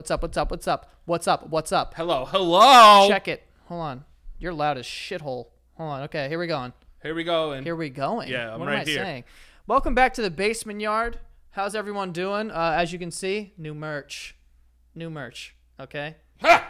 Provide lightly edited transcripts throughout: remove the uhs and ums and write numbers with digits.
What's up? What's up? What's up? What's up? What's up? Hello. Check it. Hold on. You're loud as shithole. Hold on. Okay, here we going. Here we go. And Here we going. Yeah, I'm what right am I here. saying? Welcome back to the Basement Yard. How's everyone doing? As you can see, new merch. Okay. Ha!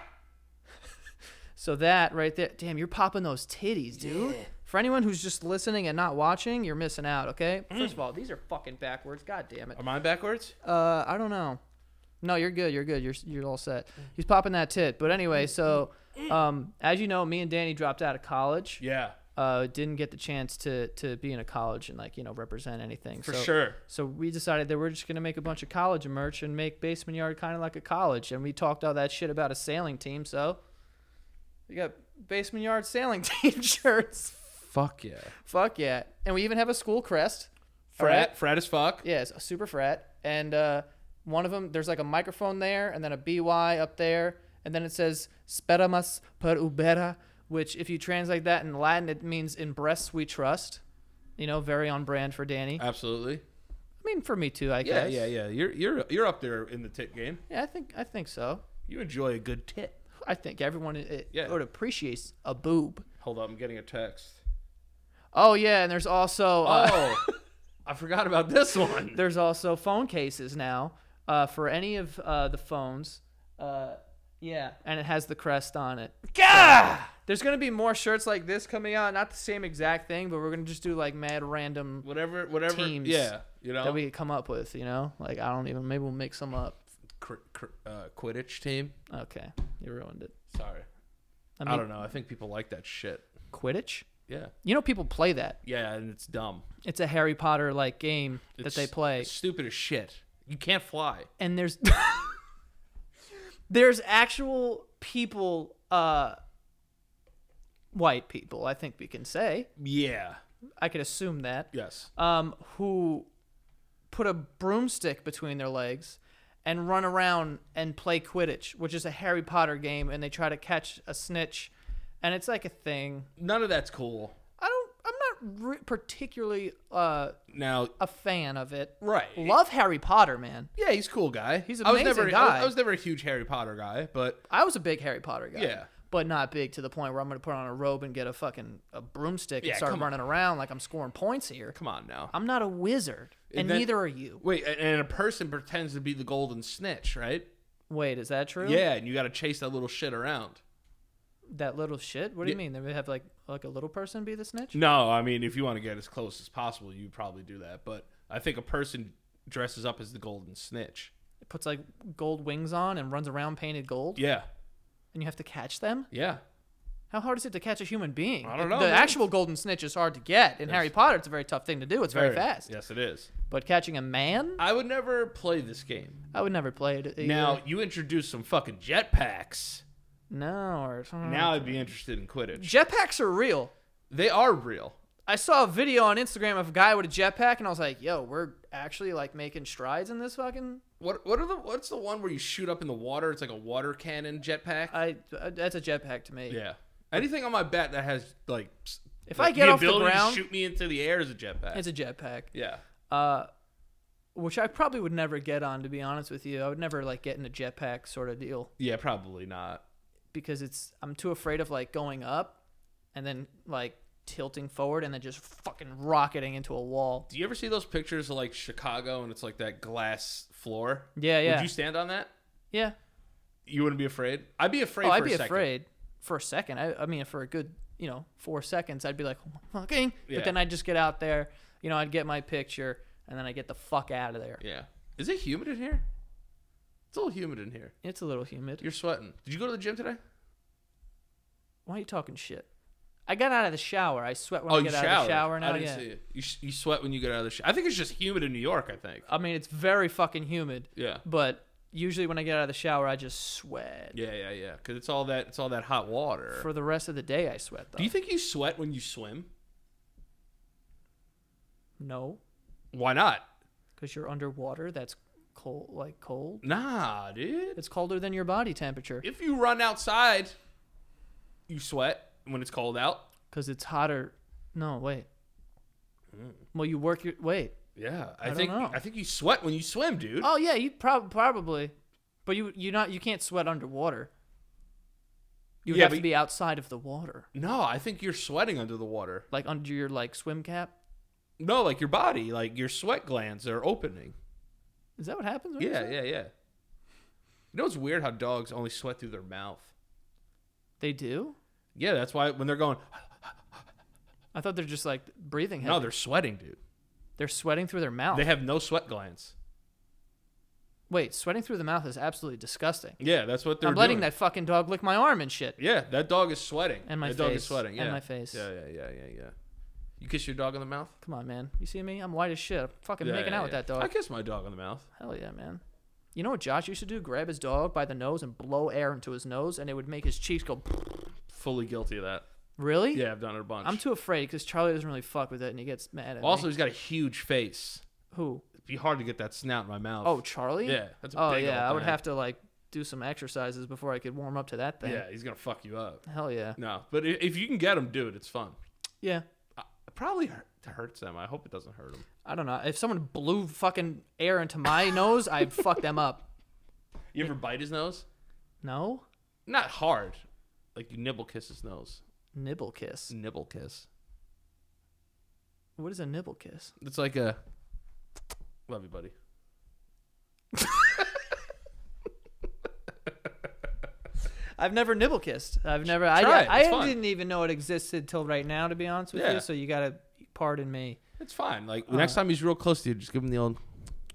So that right there. Damn, you're popping those titties, dude. Yeah. For anyone who's just listening and not watching, you're missing out. Okay. First of all, these are fucking backwards. God damn it. Are mine backwards? I don't know. No, you're good. You're good. You're all set. He's popping that tit. But anyway, so as you know, me and Danny dropped out of college. Yeah, Didn't get the chance to be in a college and represent anything. for sure. So we decided that we're just gonna make a bunch of college merch and make Basement Yard kind of like a college. And we talked all that shit about a sailing team. So we got Basement Yard sailing team shirts. Fuck yeah. Fuck yeah! And we even have a school crest. Frat as fuck. Yeah, it's a super frat. And one of them, there's like a microphone there, and then a BY up there, and then it says "Speramas per ubera," which, if you translate that in Latin, it means "in breasts we trust." Very on brand for Danny. Absolutely. I mean, for me too, I Yeah, guess. yeah. You're up there in the tit game. Yeah, I think so. You enjoy a good tit. I think everyone Yeah. would appreciate a boob. Hold up, I'm getting a text. Oh yeah, and there's also I forgot about this one. there's also phone cases now for any of the phones. Yeah, and it has the crest on it. Gah! There's going to be more shirts like this coming out. Not the same exact thing, but we're going to just do like mad random Whatever. teams Yeah, that we come up with, Like, I don't even, maybe we'll make some up. Quidditch team. Okay, you ruined it. Sorry. I don't know. I think people like that shit. Quidditch? Yeah. People play that. Yeah, and it's dumb. It's a Harry Potter like game that they play. It's stupid as shit. You can't fly. And there's there's actual people, white people, I think we can say. Yeah. I could assume that. Yes. Who put a broomstick between their legs and run around and play Quidditch, which is a Harry Potter game, and they try to catch a snitch, and it's like a thing. None of that's cool. I'm not particularly Now, a fan of it. right. Love Harry Potter, man. Yeah, he's a cool guy. He's an I was amazing never, guy. I was never a huge Harry Potter guy, but I was a big Harry Potter guy. Yeah. But not big to the point where I'm going to put on a robe and get a broomstick and Yeah, start come on. running around like I'm scoring points here. come on now. I'm not a wizard, and then- neither are you. Wait, and a person pretends to be the golden snitch, right? Wait, is that true? Yeah, and you got to chase that little shit around. That little shit? What do you Yeah. mean? They would have like a little person be the snitch? No, I mean, if you want to get as close as possible, you probably do that. But I think a person dresses up as the golden snitch. It puts like gold wings on and runs around painted gold, Yeah, and you have to catch them? yeah. How hard is it to catch a human being? I don't know, The man. actual golden snitch is hard to get. In Harry Potter, it's a very tough thing to do. It's very fast. Yes, it is. But catching a man? I would never play this game. I would never play it either. Now, you introduce some fucking jetpacks. No. Now I'd be interested in Quidditch. Jetpacks are real. They are real. I saw a video on Instagram of a guy with a jetpack, and I was like, yo, we're actually like making strides in this fucking... What's the one where you shoot up in the water? It's like a water cannon jetpack. That's a jetpack to me. Yeah. Anything on my bat that has like If I get off the ability ground, to shoot me into the air is a jetpack. it's a jetpack. Yeah. Which I probably would never get on, to be honest with you. I would never like get in a jetpack sort of deal Yeah, probably not. because I'm too afraid of like going up and then like tilting forward and then just fucking rocketing into a wall. Do you ever see those pictures of like Chicago and it's like that glass floor? Yeah. Would you stand on that? Yeah. You wouldn't be afraid? I'd be afraid Oh, for I'd a be second. afraid for a second. I mean, for a good 4 seconds, I'd be like, oh my fucking. Yeah. But then I'd just get out there. I'd get my picture and then I get the fuck out of there. Yeah. Is it humid in here? It's a little humid in here. It's a little humid. You're sweating. Did you go to the gym today? Why are you talking shit? I got out of the shower. I sweat when I you get showered. out of the shower now. I didn't Yeah. see it. You sweat when you get out of the shower. I think it's just humid in New York, I think. I mean, it's very fucking humid. Yeah. But usually when I get out of the shower, I just sweat. Yeah. Because it's all that hot water. For the rest of the day, I sweat though. Do you think you sweat when you swim? No, Why not? because you're underwater. That's cold. Like cold. Nah, dude. It's colder than your body temperature. If you run outside, you sweat when it's cold out. Because it's hotter. No, wait. Well, you work your wait. Yeah, I don't know. I think you sweat when you swim, dude. Oh yeah, you probably. But you can't sweat underwater. You would Yeah, have to but- be outside of the water, No, I think you're sweating under the water. like under your like swim cap. No, like your body, like your sweat glands are opening. Is that what happens? when you Yeah, swim? yeah, yeah. You know it's weird how dogs only sweat through their mouth. They do. Yeah, that's why when they're going, I thought they're just like breathing heavy. no, they're sweating, dude. They're sweating through their mouth. They have no sweat glands. Wait, sweating through the mouth is absolutely disgusting. Yeah, that's what they're I'm letting doing. that fucking dog lick my arm and shit. Yeah, that dog is sweating. And my that dog face. is sweating. Yeah. And my face. Yeah. You kiss your dog on the mouth? Come on, man. You see me? I'm white as shit. I'm fucking Yeah, making yeah, out with yeah. that dog. I kiss my dog on the mouth. Hell yeah, man. You know what Josh used to do? Grab his dog by the nose and blow air into his nose, and it would make his cheeks go. Fully guilty of that. Really? Yeah, I've done it a bunch. I'm too afraid because Charlie doesn't really fuck with it, and he gets mad at Also, me. he's got a huge face. Who? It'd be hard to get that snout in my mouth. Oh, Charlie? yeah, that's a Oh big yeah, old I would thing. have to like do some exercises before I could warm up to that thing. Yeah, he's gonna fuck you up. Hell yeah. No, but if you can get him, do it. It's fun. Yeah. It probably hurts them. I hope it doesn't hurt them. I don't know. If someone blew fucking air into my nose, I'd fuck them up. You ever bite his nose? No? Not hard. Like you nibble kiss his nose. Nibble kiss. Nibble kiss. What is a nibble kiss? It's like a love you, buddy. I've never nibble kissed. I've never. Try it. I It's fun. didn't even know it existed till right now, to be honest with Yeah. you. So you gotta pardon me. It's fine. Like the next time he's real close to you, just give him the old.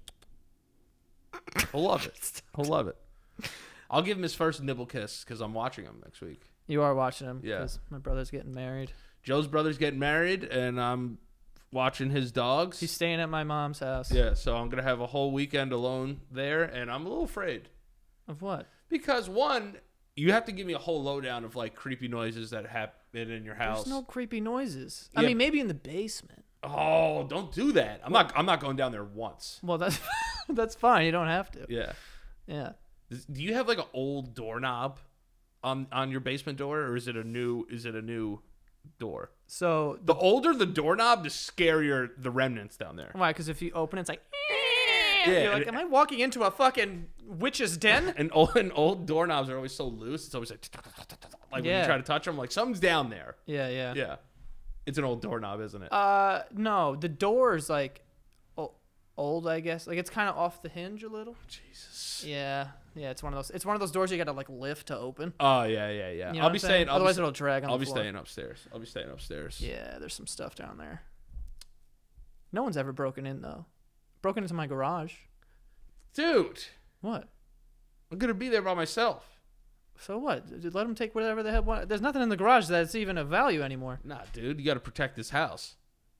He'll love it. He'll love it. I'll give him his first nibble kiss because I'm watching him next week. You are watching him Yeah. because my brother's getting married. Joe's brother's getting married, and I'm watching his dogs. He's staying at my mom's house. Yeah, so I'm gonna have a whole weekend alone there, and I'm a little afraid Of what? because one, you have to give me a whole lowdown of like creepy noises that happen in your house. There's no creepy noises. I Yeah. mean, maybe in the basement. Oh, don't do that. I'm not going down there once. Well, that's that's fine. You don't have to. Yeah. Yeah. Do you have like an old doorknob on your basement door, or is it a new door? So The older the doorknob, the scarier the remnants down there. why? Because if you open it, it's like. Yeah, You're like, am I walking into a fucking witch's den? And old doorknobs are always so loose. It's always like when you Yeah. try to touch them, like something's down there. Yeah, yeah. Yeah, it's an old doorknob, isn't it? No, the door's like old, I guess. Like it's kind of off the hinge a little. Jesus. Yeah, yeah. It's one of those. It's one of those doors you gotta like lift to open. Oh yeah. You know I'll what be I'm saying? staying. Otherwise, it'll drag on I'll the be floor. staying upstairs. Yeah, there's some stuff down there. No one's ever broken in though. Broken into my garage. Dude, What? I'm gonna be there by myself. So what? Let them take whatever the hell. There's nothing in the garage that's even of value anymore. Nah, dude, you got to protect this house.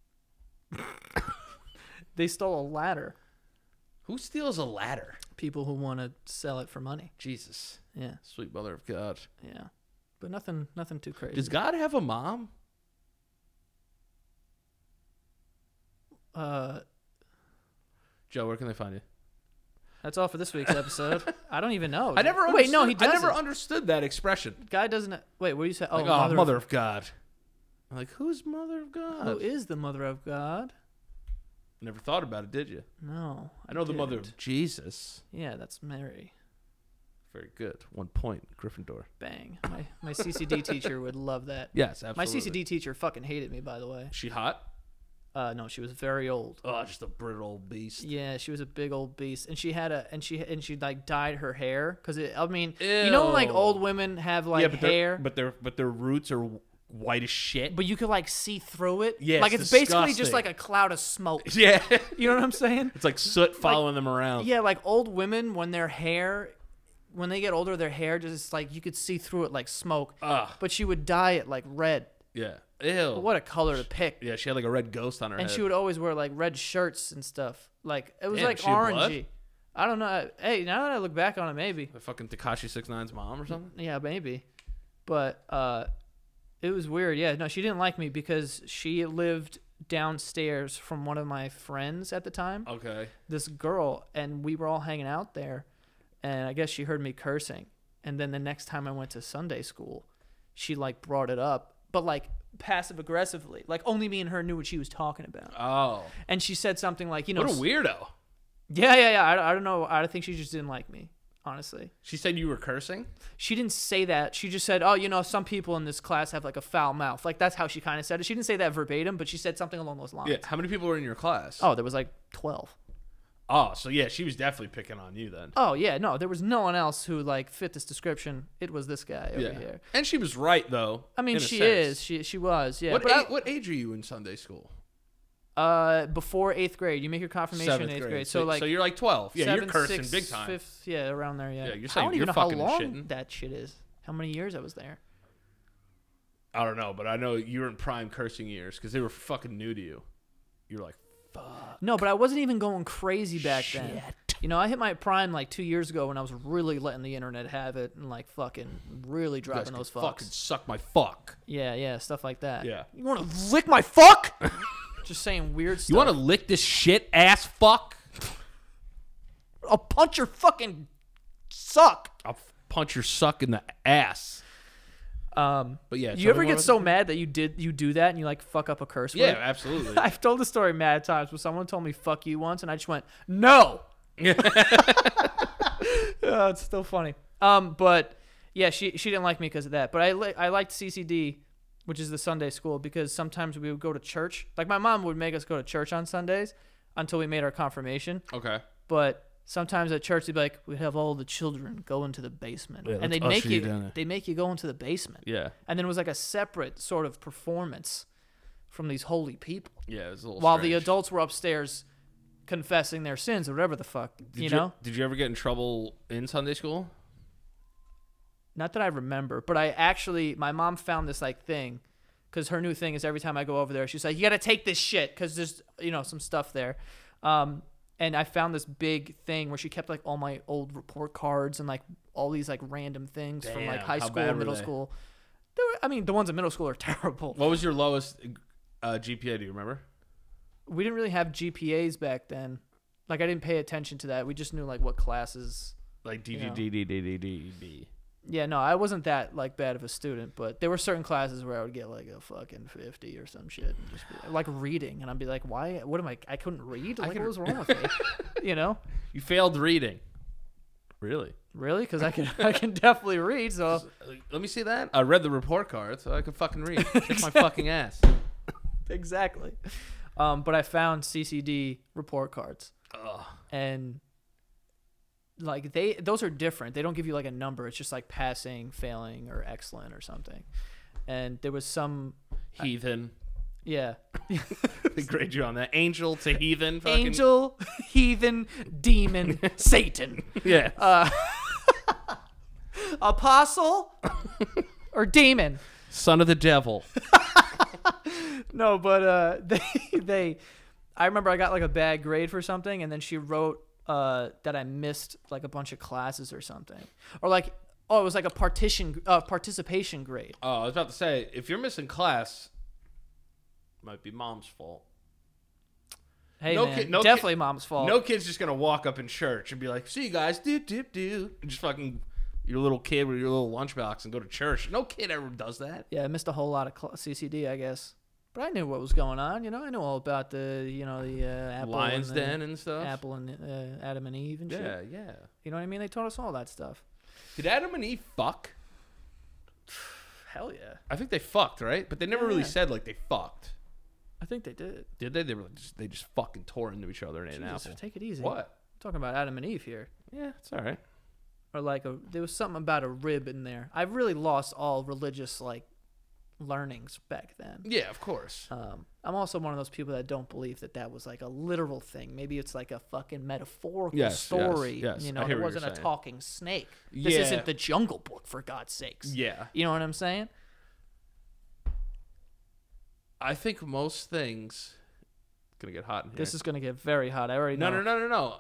They stole a ladder. Who steals a ladder? People who want to sell it for money. Jesus, Yeah, sweet mother of God. yeah. But nothing too crazy. Does God have a mom? Joe, where can they find you? That's all for this week's episode. I don't even know. I never understood, Wait, no, he I doesn't. never understood that expression. Guy doesn't. Wait, what do you say? Oh, Like, mother of God. I'm like, who's mother of God? Who is the mother of God? Never thought about it, did you? No. I know the mother didn't. of Jesus. Yeah, that's Mary. Very good. 1 point, Gryffindor. Bang. My CCD teacher would love that. Yes, My absolutely. CCD teacher fucking hated me, by the way. She hot? No, she was very old. Oh, just a brittle beast. Yeah, she was a big old beast, and she had she like dyed her hair because I mean, you know, like Ew. old women have like but hair, their roots are white as shit. but you could like see through it. Yeah, like it's it's basically just disgusting. like a cloud of smoke. Yeah, You know what I'm saying? it's like soot following them around. Yeah, like old women when their hair, when they get older, their hair just like you could see through it like smoke. Ugh. But she would dye it like red. Yeah. Ew. What a color to pick. Yeah, she had like a red ghost on her And head. she would always wear like red shirts and stuff. Like it was Damn, like she had blood? orangey. I don't know. Hey, now that I look back on it, maybe. The fucking Tekashi 6ix9ine's mom or something. Yeah, maybe. But it was weird. Yeah, no, she didn't like me because she lived downstairs from one of my friends at the time. Okay. This girl, and we were all hanging out there, and I guess she heard me cursing. And then the next time I went to Sunday school, she like brought it up, but like passive aggressively. Like only me and her knew what she was talking about. Oh. And she said something like, you know, What a weirdo. yeah. I don't know. I think she just didn't like me. honestly. She said you were cursing? She didn't say that. She just said, oh, some people in this class have like a foul mouth. Like that's how she kind of said it. She didn't say that verbatim, but she said something along those lines. Yeah. How many people were in your class? Oh, there was like 12. Oh, so yeah, she was definitely picking on you then. Oh, yeah. No, there was no one else who like fit this description. It was this guy over here. And she was right though. I mean, in a she sense. is. She was. Yeah. What age are you in Sunday school? Before 8th grade. You make your confirmation in 8th grade. So like. So you're like 12. Yeah, 7th, you're cursing 6th, big time. 5th, yeah, around there. Yeah. Yeah, you're I saying don't even you're know how fucking long shitting. that shit is. How many years I was there. I don't know, but I know you were in prime cursing years because they were fucking new to you. You're like, fuck. No, but I wasn't even going crazy back then. You know, I hit my prime like 2 years ago when I was really letting the internet have it and like fucking really You guys dropping those can fucks. fucking suck my fuck. Yeah, stuff like that. Yeah. You want to lick my fuck? Just saying weird stuff. You want to lick this shit, ass fuck? I'll punch your fucking suck. I'll punch your suck in the ass. But yeah, you ever get so mad that you do that and you like fuck up a curse word? Yeah, absolutely. I've told the story mad times, but someone told me "fuck you" once, and I just went no. It's still funny. But yeah, she didn't like me because of that. But I liked CCD, which is the Sunday school, because sometimes we would go to church. Like my mom would make us go to church on Sundays until we made our confirmation. Okay. But sometimes at church they'd be like, "We have all the children go into the basement," Yeah, and they'd let's make usher you down there. they make you go into the basement. Yeah. And then it was like a separate sort of performance from these holy people, Yeah, it was a little while the strange. adults were upstairs confessing their sins or whatever the fuck, you know? Did you ever get in trouble in Sunday school? Not that I remember, but my mom found this like thing, because her new thing is every time I go over there, she's like, "You got to take this shit," because there's, some stuff there. And I found this big thing where she kept like all my old report cards and like all these like random things from like Damn, high how school bad or were middle they? school. The ones in middle school are terrible. What was your lowest GPA? Do you remember? We didn't really have GPAs back then. Like I didn't pay attention to that. We just knew like what classes. Like You know. D. Yeah, no, I wasn't that like bad of a student, but there were certain classes where I would get like a fucking 50 or some shit, and just be, like reading, and I'd be like, "Why? What am I? I couldn't read. Like, what was wrong with me? You know? You failed reading. Really? Really? Because I can definitely read. So Let me see that. I read the report card, so I could fucking read. Kiss my fucking ass. exactly. But I found CCD report cards, Ugh. and like those are different. They don't give you like a number. It's just like passing, failing, or excellent or something. And there was some Heathen. yeah. They grade you on that. Angel to heathen. Fucking. Angel, heathen, demon, Satan. Yeah. Apostle or demon. Son of the devil. No, but I remember I got like a bad grade for something, and then she wrote that I missed like a bunch of classes or something, or like, oh, it was like a participation grade. Oh, I was about to say, if you're missing class, it might be mom's fault. Hey, No man, kid- no definitely mom's fault. No kid's just gonna walk up in church and be like, "See you guys, do and just fucking your little kid with your little lunchbox and go to church." No kid ever does that. Yeah, I missed a whole lot of CCD, I guess. But I knew what was going on. I knew all about the Apple Lion's and the, Den and stuff. Apple and Adam and Eve and shit. Yeah. You know what I mean? They taught us all that stuff. Did Adam and Eve fuck? Hell yeah. I think they fucked, right? But they never really Yeah. said like they fucked. I think they did. Did they? They just fucking tore into each other and ate an Jesus, apple. take it easy. What? I'm talking about Adam and Eve here. Yeah, it's all right. Or like there was something about a rib in there. I really lost all religious like learnings back then. Yeah, of course. I'm also one of those people that don't believe that was like a literal thing. Maybe it's like a fucking metaphorical Yes, story. yes. I hear There what you're wasn't a saying. talking snake. This Yeah. isn't the Jungle Book, for God's sakes. Yeah. You know what I'm saying? I think most things. It's gonna get hot in here. This is gonna get very hot. I already know. No.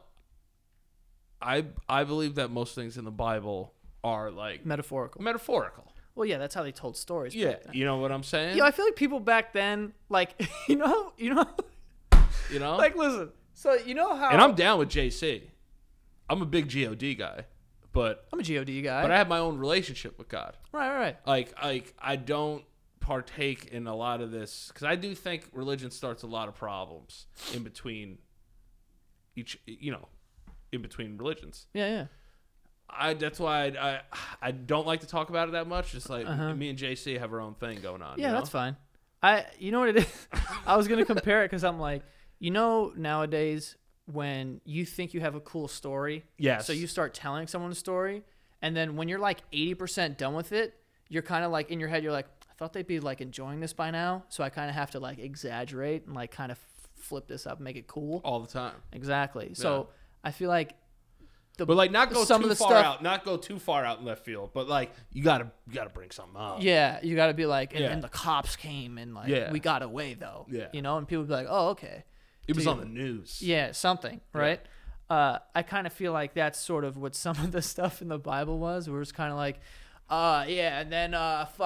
I believe that most things in the Bible are like Metaphorical. metaphorical. Well, yeah, that's how they told stories. Yeah, back then. you know what I'm saying? I feel like people back then, like, you know, You know? like, listen. So you know how? And I'm down with JC. I'm a big God guy, but I'm a God guy. I have my own relationship with God. Right. Like I don't partake in a lot of this because I do think religion starts a lot of problems in between in between religions. Yeah. That's why I don't like to talk about it that much. Just like me and JC have our own thing going on. Yeah, you know? that's fine. You know what it is? I was gonna compare it because I'm like, nowadays when you think you have a cool story, Yes. so you start telling someone a story, and then when you're like 80% done with it, you're kind of like in your head, you're like, I thought they'd be like enjoying this by now, so I kind of have to like exaggerate and like kind of flip this up, and make it cool. all the time. Exactly. So I feel like But like not go some too of the far stuff- out, not go too far out in left field. But like you gotta bring something up. Yeah, you got to be like, Yeah. and the cops came and like, Yeah. we got away though. Yeah. And people be like, oh, okay. It was Dude. on the news. Yeah, something, right? I kind of feel like that's sort of what some of the stuff in the Bible was, where it's kind of like, yeah, and then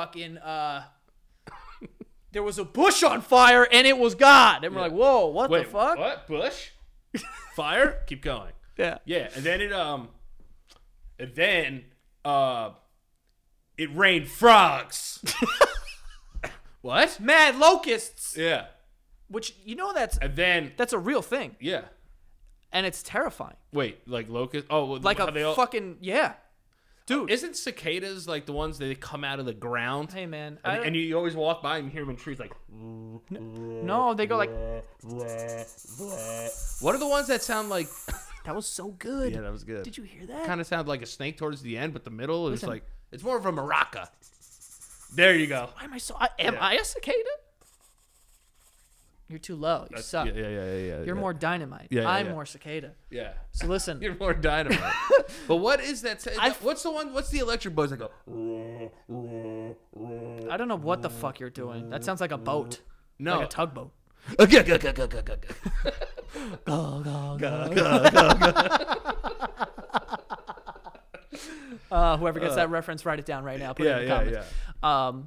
there was a bush on fire and it was God. And we're like, whoa, what Wait, the fuck? what? Bush? Fire? Keep going. Yeah. Yeah, and then it rained frogs. What? Mad locusts, Yeah. which, And then that's a real thing. yeah. And it's terrifying. Wait, like locust? Oh, Like how a they all, fucking, yeah. Dude. Isn't cicadas like the ones that come out of the ground? Hey, man. And you always walk by and you hear them in trees like. No, they go like, What are the ones that sound like? that was so good. Yeah, that was good. Did you hear that? Kind of sound like a snake towards the end, but the middle is Listen. like it's more of a maraca. There you go. Why am I so? Am Yeah. I a cicada? You're too low. You suck. Yeah. You're more dynamite. Yeah, I'm yeah. more cicada. Yeah. So listen, You're more dynamite. But what is that? I've- What's the one? What's the electric buzz that go? I don't know what the fuck you're doing. That sounds like a boat. No. Like a tugboat. Whoever gets that reference, write it down right now. Put it in the comments.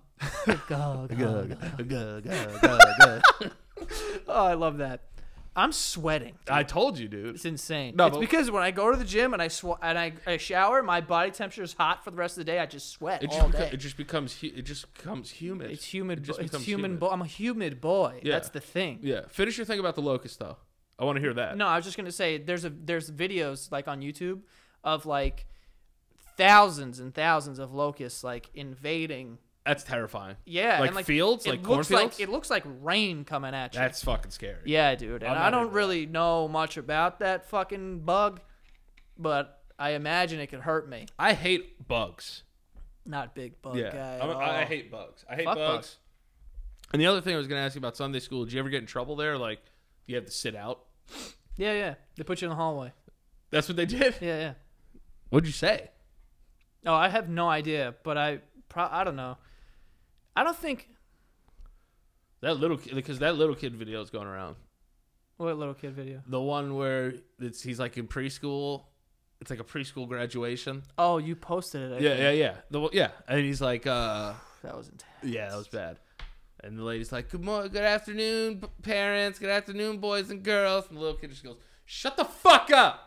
Oh, I love that. I'm sweating. I told you, dude. It's insane. No, it's but- because when I go to the gym and I shower, my body temperature is hot for the rest of the day. I just sweat It all just, day. it just becomes humid. It's humid. It just It's becomes human. humid. I'm a humid boy. Yeah. That's the thing. Yeah. Finish your thing about the locust, though. I want to hear that. No, I was just gonna say there's videos like on YouTube of like thousands and thousands of locusts like invading. That's terrifying. Yeah, Like and like fields, it like looks cornfields? it looks like rain coming at you. That's fucking scary. Yeah, dude. And I'm I not don't into really know much about that fucking bug, but I imagine it could hurt me. I hate bugs. Not a big bug Yeah. guy. I hate bugs. I hate Fuck bugs. bugs. And the other thing I was going to ask you about Sunday school, did you ever get in trouble there? Like, do you have to sit out? Yeah. They put you in the hallway. That's what they did? Yeah. What'd you say? Oh, I have no idea, but I don't know. I don't think. That little kid video is going around. What little kid video? The one where he's like in preschool. It's like a preschool graduation. Oh, you posted it. I Yeah. think. And he's like, That was intense. yeah, that was bad. And the lady's like, good afternoon, parents. Good afternoon, boys and girls. And the little kid just goes, shut the fuck up.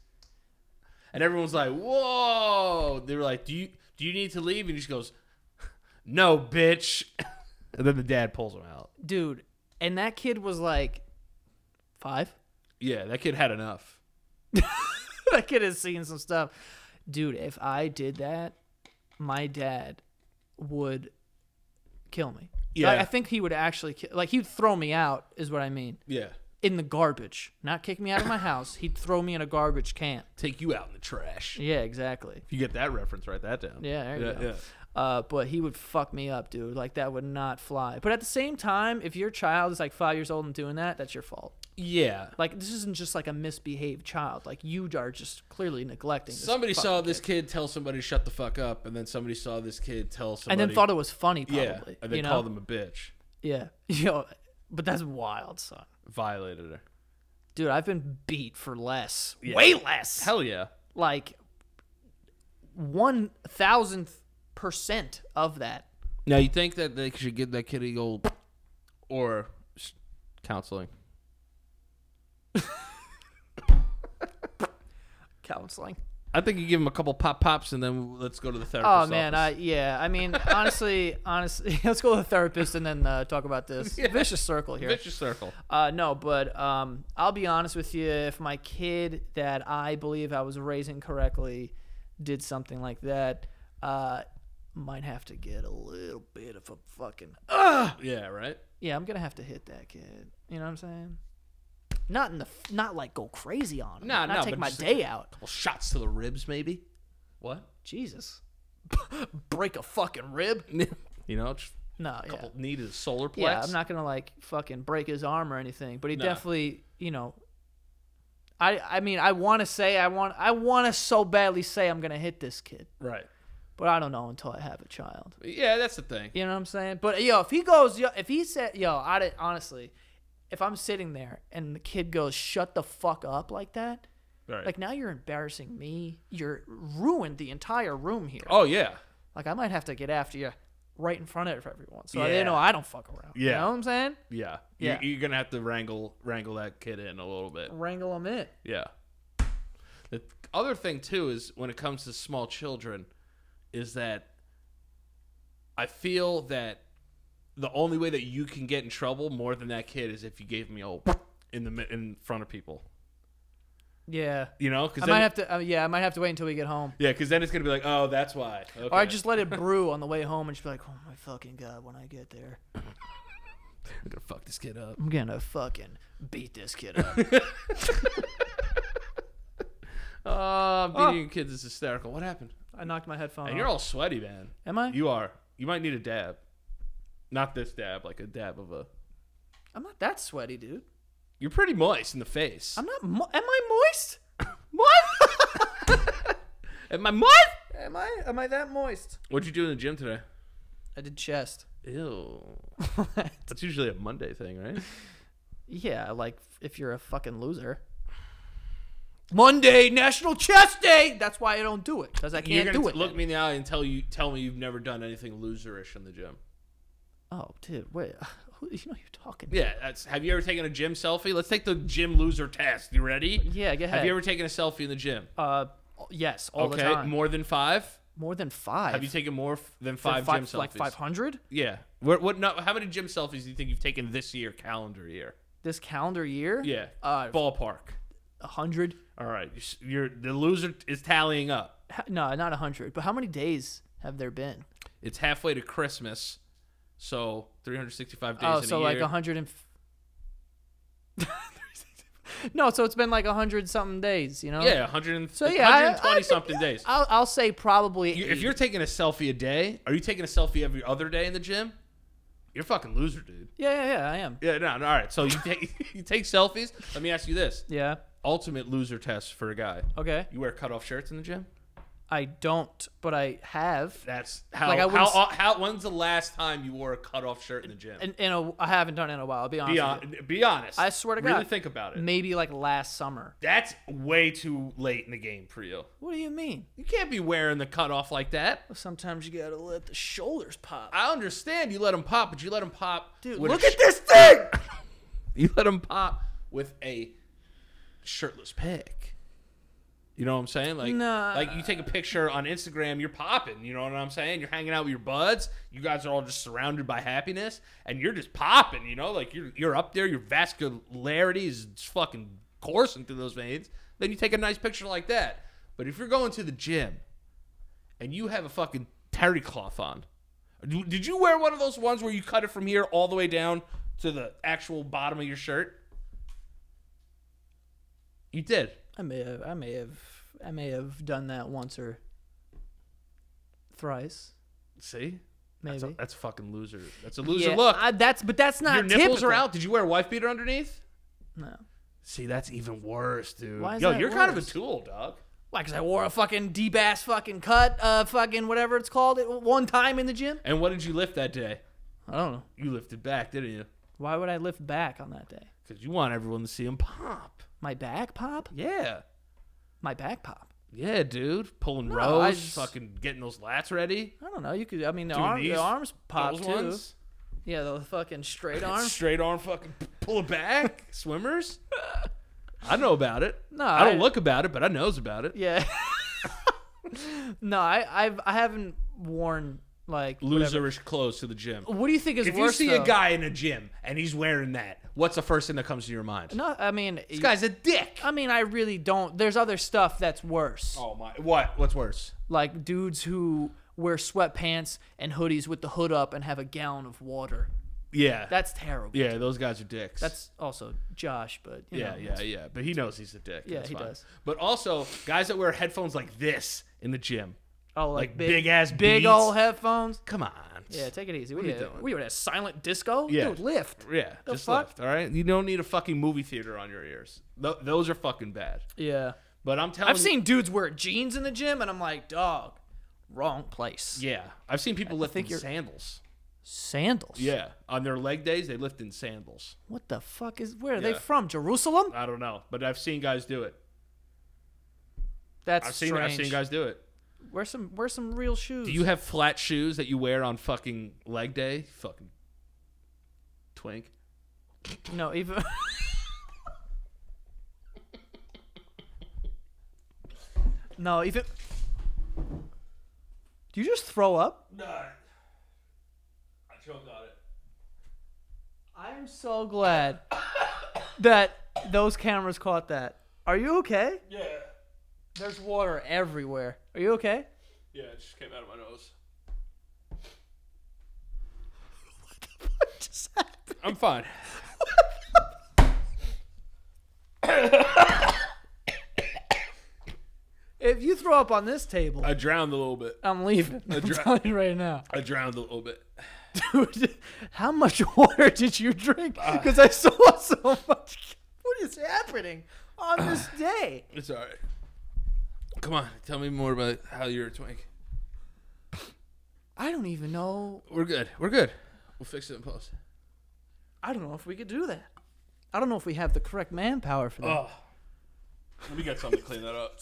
And everyone's like, whoa. They were like, do you need to leave? And he just goes, no, bitch. And then the dad pulls him out. Dude, and that kid was like 5. Yeah, that kid had enough. That kid has seen some stuff. Dude, if I did that, my dad would kill me. Yeah. I think he would actually he'd throw me out is what I mean. Yeah. In the garbage. Not kick me out of my house. He'd throw me in a garbage can. Take you out in the trash. Yeah, exactly. If you get that reference, write that down. Yeah, there you go. Yeah. But he would fuck me up, dude. Like, that would not fly. But at the same time, if your child is like 5 years old and doing that, that's your fault. Yeah. Like, this isn't just like a misbehaved child. Like, you are just clearly neglecting this Somebody saw fucking this kid tell somebody shut the fuck up, and then somebody saw this kid tell somebody. and then thought it was funny, probably. yeah, and then you know? called him a bitch. Yeah. But that's wild, son. Violated her. Dude, I've been beat for less. Yeah. Way less. Hell yeah. Like, 1,000% of that. Now, you think that they should give that kid a old or counseling? Counseling. I think you give him a couple pops and then let's go to the therapist. Oh man, office. I mean, honestly, let's go to the therapist and then talk about this vicious circle here. Vicious circle. No, but I'll be honest with you. If my kid that I believe I was raising correctly did something like that, might have to get a little bit of a fucking Yeah, right? yeah, I'm gonna have to hit that kid. You know what I'm saying? Not like go crazy on him. No, not take but my just day out. Couple shots to the ribs, maybe. What? Jesus, break a fucking rib? You know, just No, a couple yeah, needed solar plex. yeah. I'm not gonna like fucking break his arm or anything, but he No. definitely, you know. I mean, I want to so badly say I'm gonna hit this kid, Right. but I don't know until I have a child. Yeah, that's the thing. You know what I'm saying? But if he goes, if he said, I didn't honestly, if I'm sitting there and the kid goes, shut the fuck up like that, Right. like now you're embarrassing me. You're ruined the entire room here. Oh yeah. Like I might have to get after you right in front of everyone, so Yeah. they know I don't fuck around. You Yeah. know what I'm saying? Yeah. Yeah. You're gonna have to wrangle that kid in a little bit. Wrangle them in. Yeah. The other thing too is when it comes to small children, is that I feel that the only way that you can get in trouble more than that kid is if you gave me a in front of people. Yeah. You know, because I might have to. I might have to wait until we get home. Yeah, because then it's gonna be like, oh, that's why. Okay. Or I just let it brew on the way home and just be like, oh my fucking god, when I get there, I'm gonna fuck this kid up. I'm gonna fucking beat this kid up. Beating kids is hysterical. What happened? I knocked my headphone And you're off. all sweaty, man. Am I? You are. You might need a dab. Not this dab, like a dab of a. I'm not that sweaty, dude. You're pretty moist in the face. I'm not. Am I moist? What? Am I moist? Am I that moist? What'd you do in the gym today? I did chest. Ew. That's usually a Monday thing, right? Yeah, like if you're a fucking loser. Monday, National Chest Day. That's why I don't do it, because I You're can't gonna do it. look then. me in the eye and tell me you've never done anything loserish in the gym. Oh, dude, wait. Who you know you're talking? Yeah, have you ever taken a gym selfie? Let's take the gym loser test. You ready? Yeah, go ahead. Have you ever taken a selfie in the gym? Yes, all the time. More than 5? More than 5. Have you taken more than 5 gym selfies? Like 500 Yeah. What? No. How many gym selfies do you think you've taken this year, calendar year? this calendar year? Yeah. Ballpark. 100. All right. The loser is tallying up. No, not 100. But how many days have there been? It's halfway to Christmas, so 365 days Oh, in so a year. like 100 and. No, so it's been like 100 something days, you know? Yeah, 100 So yeah, 120 something days. I'll say probably. If you're taking a selfie a day, are you taking a selfie every other day in the gym? You're a fucking loser, dude. Yeah, I am. Yeah, no, all right. So you take selfies. Let me ask you this: Yeah. ultimate loser test for a guy. Okay. You wear cutoff shirts in the gym? I don't, but I have. That's how. Like, I wouldn't how? When's the last time you wore a cutoff shirt in the gym? I haven't done it in a while. I'll be honest. with you. Be honest. I swear to God. Really think about it. Maybe like last summer. That's way too late in the game for you. What do you mean? You can't be wearing the cutoff like that. Well, sometimes you gotta let the shoulders pop. I understand you let them pop, but you let them pop. Dude, with look a at this thing. You let them pop with a shirtless pic. You know what I'm saying? Like, Nah. like you take a picture on Instagram, you're popping. You know what I'm saying? You're hanging out with your buds. You guys are all just surrounded by happiness, and you're just popping. You know, like you're up there. Your vascularity is just fucking coursing through those veins. Then you take a nice picture like that. But if you're going to the gym and you have a fucking terry cloth on, did you wear one of those ones where you cut it from here all the way down to the actual bottom of your shirt? You did. I may have done that once or thrice. See? Maybe. That's a fucking loser. That's a loser Yeah, look. that's not Your nipples typical. are out. Did you wear a wife beater underneath? No. See, that's even worse, dude. Why is Yo, that you're kind of a worse? tool, dog. Why? Because I wore a fucking deep ass fucking cut, fucking whatever it's called, one time in the gym. And what did you lift that day? I don't know. You lifted back, didn't you? Why would I lift back on that day? Because you want everyone to see him pop. My back pop? Yeah. My back pop. Yeah, dude. Pulling No, rows, I just- fucking getting those lats ready. I don't know. You could. I mean, the Doing these- arms pop Those too. ones. Yeah, the fucking straight arm. Straight arm fucking pull it back. Swimmers. I know about it. No, I don't look about it, but I knows about it. Yeah. No, I haven't worn like whatever. loserish clothes to the gym. What do you think is If you worse? see though? a guy in a gym and he's wearing that, what's the first thing that comes to your mind? No, I mean, This guy's a dick. I mean, I really don't. There's other stuff that's worse. Oh my! What? What's worse? Like dudes who wear sweatpants and hoodies with the hood up and have a gallon of water. Yeah. That's terrible. Yeah, those guys are dicks. That's also Josh, but you know, yeah. But he knows he's a dick. Yeah, That's he fine. does. But also, guys that wear headphones like this in the gym. Oh, Like big-ass big Beats. old headphones. Come on. Yeah, take it easy. What are you doing? We were at silent disco. Yeah. Dude, lift. Yeah, The just fuck? lift, all right? You don't need a fucking movie theater on your ears. Those are fucking bad. Yeah. But I'm telling I've seen dudes wear jeans in the gym, and I'm like, dog, wrong place. Yeah. I've seen people lift think in you're- sandals. Sandals. Yeah. On their leg days, they lift in sandals. What the fuck is? Where are they Yeah. from? Jerusalem? I don't know. But I've seen guys do it. That's I've strange. seen guys do it. Wear some real shoes. Do you have flat shoes that you wear on fucking leg day? Fucking twink. No, even. No, even. Do you just throw up? No. I choked on it. I am so glad that those cameras caught that. Are you okay? Yeah. There's water everywhere. Are you okay? Yeah, it just came out of my nose. What just happened? I'm fine. If you throw up on this table, I drowned a little bit. I'm leaving. I'm telling you right now. I drowned a little bit. Dude, how much water did you drink? Because I saw so much. What is happening on this day? It's all right. Come on, tell me more about how you're a twink. I don't even know. We're good. We're good. We'll fix it in post. I don't know if we could do that. I don't know if we have the correct manpower for that. Oh. Let me get something to clean that up.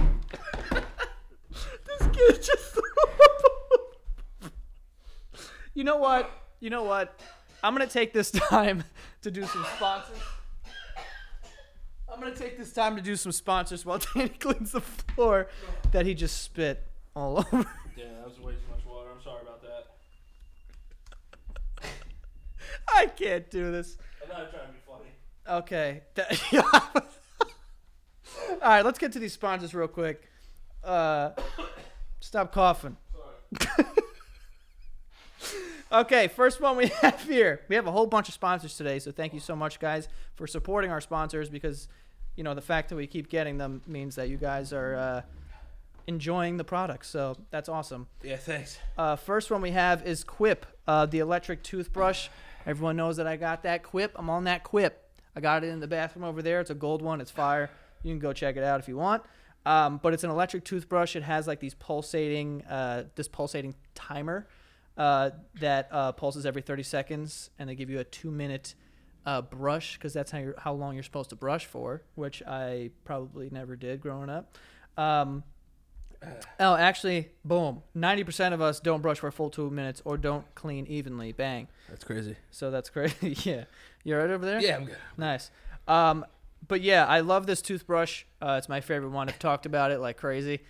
This kid just. You know what? You know what? I'm gonna take this time to do some sponsors. I'm gonna take this time to do some sponsors while Danny cleans the floor that he just spit all over. Yeah, that was way too much water. I'm sorry about that. I can't do this. I'm not trying to be funny. Okay. All right, let's get to these sponsors real quick. Stop coughing. Sorry. Okay, first one we have here. We have a whole bunch of sponsors today, so thank you so much, guys, for supporting our sponsors because, you know, the fact that we keep getting them means that you guys are enjoying the products, so that's awesome. Yeah, thanks. First one we have is Quip, the electric toothbrush. Everyone knows that I got that Quip. I'm on that Quip. I got it in the bathroom over there. It's a gold one. It's fire. You can go check it out if you want. But it's an electric toothbrush. It has like these pulsating timer that pulses every 30 seconds, and they give you a 2-minute brush because that's how long you're supposed to brush for, which I probably never did growing up. Oh, actually, boom. 90% of us don't brush for a full 2 minutes or don't clean evenly. Bang. That's crazy. So that's crazy. Yeah. You all right over there? Yeah, I'm good. Nice. But yeah, I love this toothbrush. It's my favorite one. I've talked about it like crazy.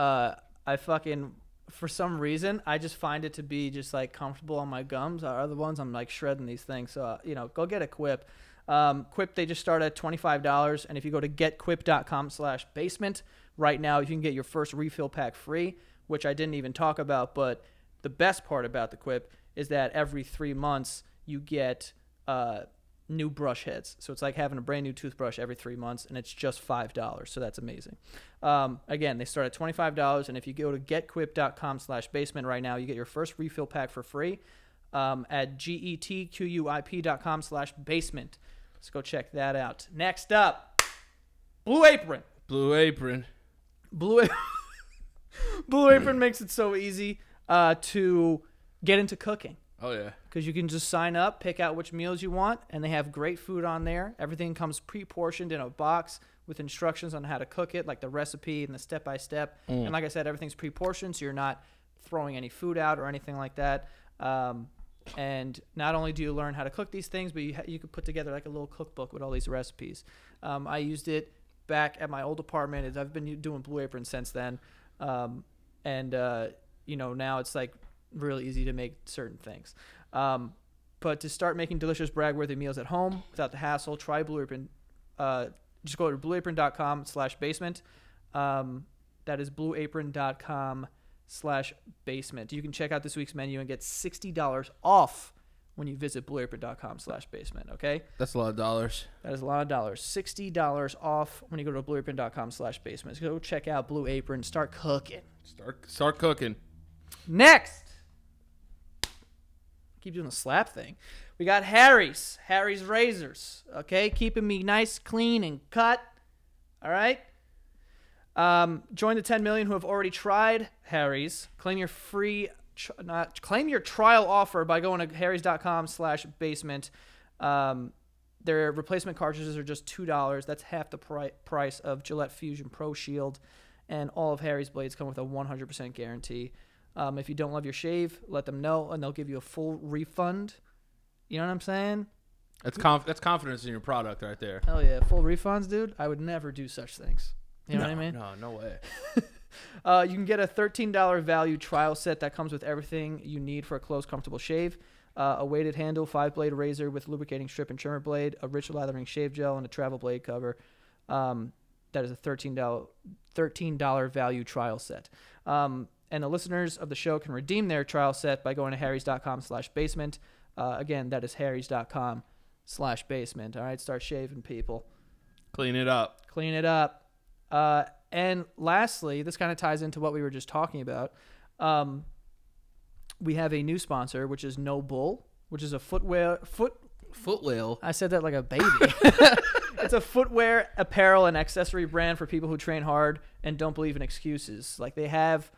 For some reason, I just find it to be just like comfortable on my gums. Other ones, I'm like shredding these things. So, go get a Quip. Quip, they just start at $25. And if you go to getquip.com/basement right now, you can get your first refill pack free, which I didn't even talk about. But the best part about the Quip is that every 3 months you get new brush heads. So it's like having a brand new toothbrush every 3 months, and it's just $5. So that's amazing. Again, they start at $25, and if you go to getquip.com/basement right now, you get your first refill pack for free at getquip.com/basement. Let's go check that out. Next up, Blue Apron. Blue Apron. Blue Apron makes it so easy to get into cooking. Oh, yeah. Because you can just sign up, pick out which meals you want, and they have great food on there. Everything comes pre-portioned in a box with instructions on how to cook it, like the recipe and the step-by-step. And like I said, everything's pre-portioned, so you're not throwing any food out or anything like that. And not only do you learn how to cook these things, but you could put together like a little cookbook with all these recipes. I used it back at my old apartment. I've been doing Blue Apron since then. Now it's like really easy to make certain things. But to start making delicious brag-worthy meals at home without the hassle, try Blue Apron. Just go to blueapron.com/basement. That is blueapron.com/basement. You can check out this week's menu and get $60 off when you visit blueapron.com/basement. Okay, That's a lot of dollars. that is a lot of dollars. $60 off when you go to blueapron.com/basement. So go check out Blue Apron. Start cooking. Start cooking. Next, keep doing the slap thing. We got Harry's razors. Okay, keeping me nice, clean, and cut. All right. Join the 10 million who have already tried Harry's. Claim your claim your trial offer by going to harrys.com/basement. Their replacement cartridges are just $2. That's half the price of Gillette Fusion Pro Shield, and all of Harry's blades come with a 100% guarantee. If you don't love your shave, let them know, and they'll give you a full refund. You know what I'm saying? That's confidence in your product right there. Hell yeah, full refunds, dude. I would never do such things. You know what I mean? No way. You can get a $13 value trial set that comes with everything you need for a close, comfortable shave. A weighted handle, 5-blade razor with lubricating strip and trimmer blade, a rich lathering shave gel, and a travel blade cover. That is a $13 value trial set. And the listeners of the show can redeem their trial set by going to harrys.com/basement. Again, that is harrys.com/basement. All right, start shaving, people. Clean it up. Clean it up. And lastly, this kind of ties into what we were just talking about. We have a new sponsor, which is No Bull, which is a footwear. I said that like a baby. It's a footwear, apparel, and accessory brand for people who train hard and don't believe in excuses. Like they have,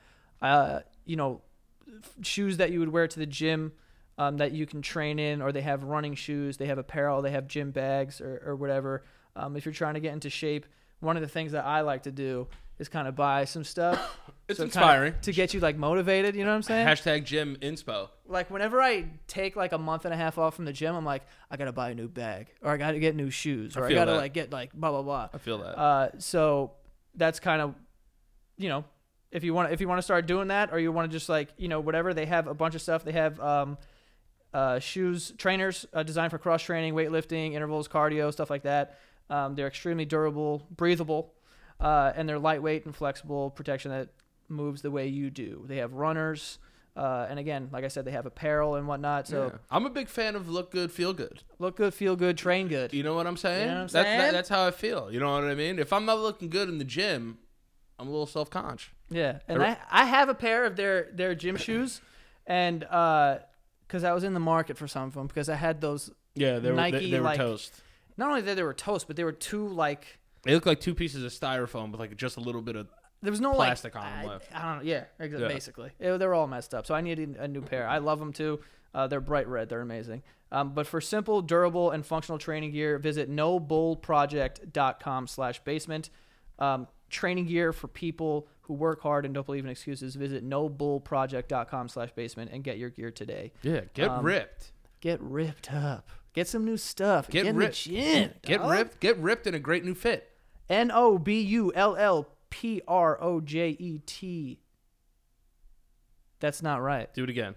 shoes that you would wear to the gym that you can train in, or they have running shoes. They have apparel. They have gym bags or whatever. If you're trying to get into shape, one of the things that I like to do is kind of buy some stuff. It's inspiring. To get you like motivated, you know what I'm saying? Hashtag gym inspo. Like whenever I take like a month and a half off from the gym, I'm like, I got to buy a new bag, or I got to get new shoes, or I got to like get like blah, blah, blah. I feel that. So that's kind of, if you want to start doing that, or you want to just like, whatever, they have a bunch of stuff. They have shoes, trainers designed for cross training, weightlifting, intervals, cardio, stuff like that. They're extremely durable, breathable, and they're lightweight and flexible protection that moves the way you do. They have runners, and again, like I said, they have apparel and whatnot. So yeah. I'm a big fan of look good, feel good. Look good, feel good, train good. You know what I'm saying? You know what I'm saying? That's how I feel. You know what I mean? If I'm not looking good in the gym, I'm a little self-conscious. Yeah, and I have a pair of their gym shoes, and because I was in the market for some of them, because I had those. Yeah, they were like, toast. Not only that they were toast, but they were two like. They look like two pieces of styrofoam with like just a little bit of. There was no plastic on them left. I don't know. Yeah, basically, they were all messed up. So I needed a new pair. I love them too. They're bright red. They're amazing. But for simple, durable, and functional training gear, visit nobullproject.com/basement. Training gear for people who work hard and don't believe in excuses. Visit nobullproject.com/basement and get your gear today. Yeah, get ripped. Get ripped up. Get some new stuff. Get ripped. In the gym, get ripped. Get ripped in a great new fit. NOBULLPROJET. That's not right. Do it again.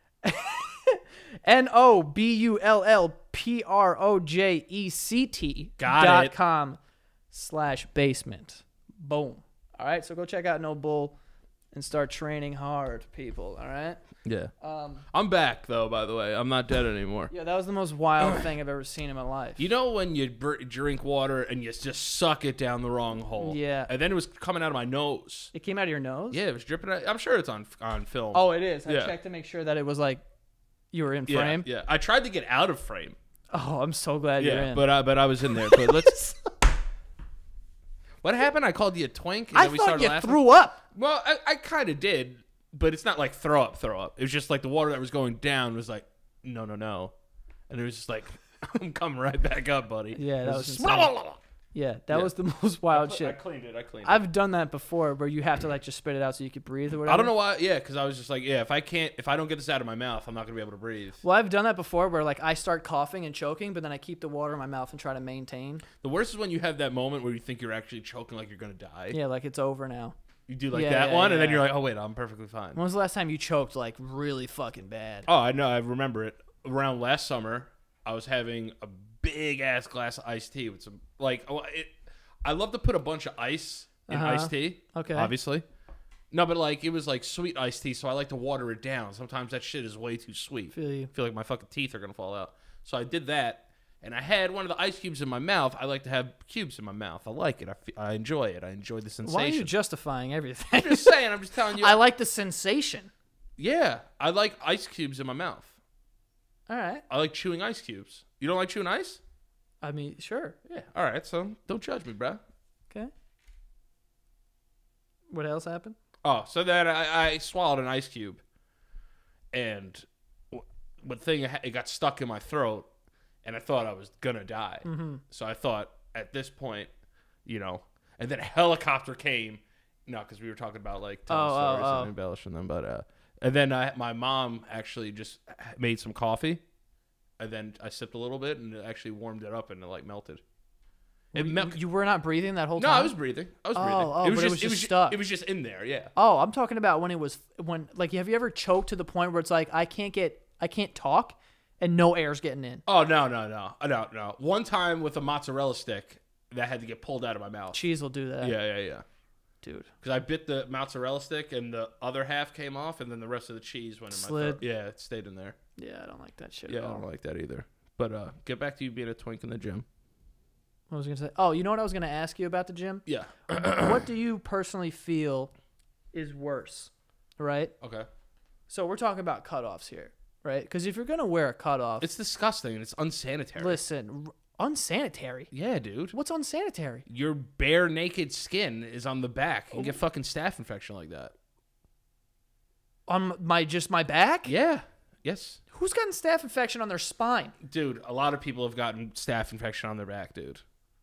NOBULLPROJECT.com/basement. Boom. All right, so go check out No Bull and start training hard, people. All right. Yeah. I'm back though. By the way, I'm not dead anymore. Yeah, that was the most wild thing I've ever seen in my life. You know when you drink water and you just suck it down the wrong hole? Yeah. And then it was coming out of my nose. It came out of your nose? Yeah, it was dripping out. I'm sure it's on film. Oh, it is. I Yeah. checked to make sure that it was like you were in frame. Yeah. I tried to get out of frame. Oh, I'm so glad you're in. but I was in there. But let's. What happened? I called you a twink. And I then we thought started you laughing? threw up. Well, I kind of did, but it's not like throw up. It was just like the water that was going down was like, no. And it was just like, I'm coming right back up, buddy. Yeah, that was just insane. Yeah, that was the most wild shit. I cleaned it. I've done that before where you have to like just spit it out so you could breathe or whatever. I don't know why. Yeah, because I was just like, if I don't get this out of my mouth, I'm not going to be able to breathe. Well, I've done that before where like I start coughing and choking, but then I keep the water in my mouth and try to maintain. The worst is when you have that moment where you think you're actually choking like you're going to die. Yeah, like it's over now. You do like Yeah, that yeah, one, and then yeah. you're like, oh wait, I'm perfectly fine. When was the last time you choked like really fucking bad? Oh, I know. I remember it. Around last summer, I was having a big ass glass of iced tea with some I love to put a bunch of ice in iced tea. Okay. Obviously. No, but like it was like sweet iced tea, so I like to water it down. Sometimes that shit is way too sweet. Feel you. I feel like my fucking teeth are gonna fall out. So I did that, and I had one of the ice cubes in my mouth. I like to have cubes in my mouth. I like it. I enjoy it. I enjoy the sensation. Why are you justifying everything? I'm just saying. I'm just telling you. I like the sensation. Yeah, I like ice cubes in my mouth. All right. I like chewing ice cubes. You don't like chewing ice? I mean, sure. Yeah. All right. So don't judge me, bro. Okay. What else happened? Oh, so then I swallowed an ice cube, and it got stuck in my throat, and I thought I was gonna die. Mm-hmm. So I thought at this point, and then a helicopter came. No, because we were talking about like telling stories and embellishing them, but and then my mom actually just made some coffee, and then I sipped a little bit, and it actually warmed it up, and it like melted. You were not breathing that whole No, time? I was breathing. It was just stuck. It was just in there. Yeah. Oh, I'm talking about when like, have you ever choked to the point where it's like I can't talk and no air's getting in? Oh no. One time with a mozzarella stick that had to get pulled out of my mouth. Cheese will do that. Yeah. Dude. Because I bit the mozzarella stick and the other half came off, and then the rest of the cheese went in my throat. Yeah, it stayed in there. Yeah, I don't like that shit Yeah, at I all. don't like that either. But get back to you being a twink in the gym. What was I gonna say? Oh, you know what I was gonna ask you about the gym? Yeah. What do you personally feel is worse? Right? Okay. So we're talking about cutoffs here, right? Because if you're gonna wear a cutoff, It's disgusting and it's unsanitary. listen, unsanitary. Yeah, dude. What's unsanitary? Your bare naked skin is on the back. You can get fucking staph infection like that. On my back? Yeah. Yes. Who's gotten staph infection on their spine? Dude, a lot of people have gotten staph infection on their back, dude.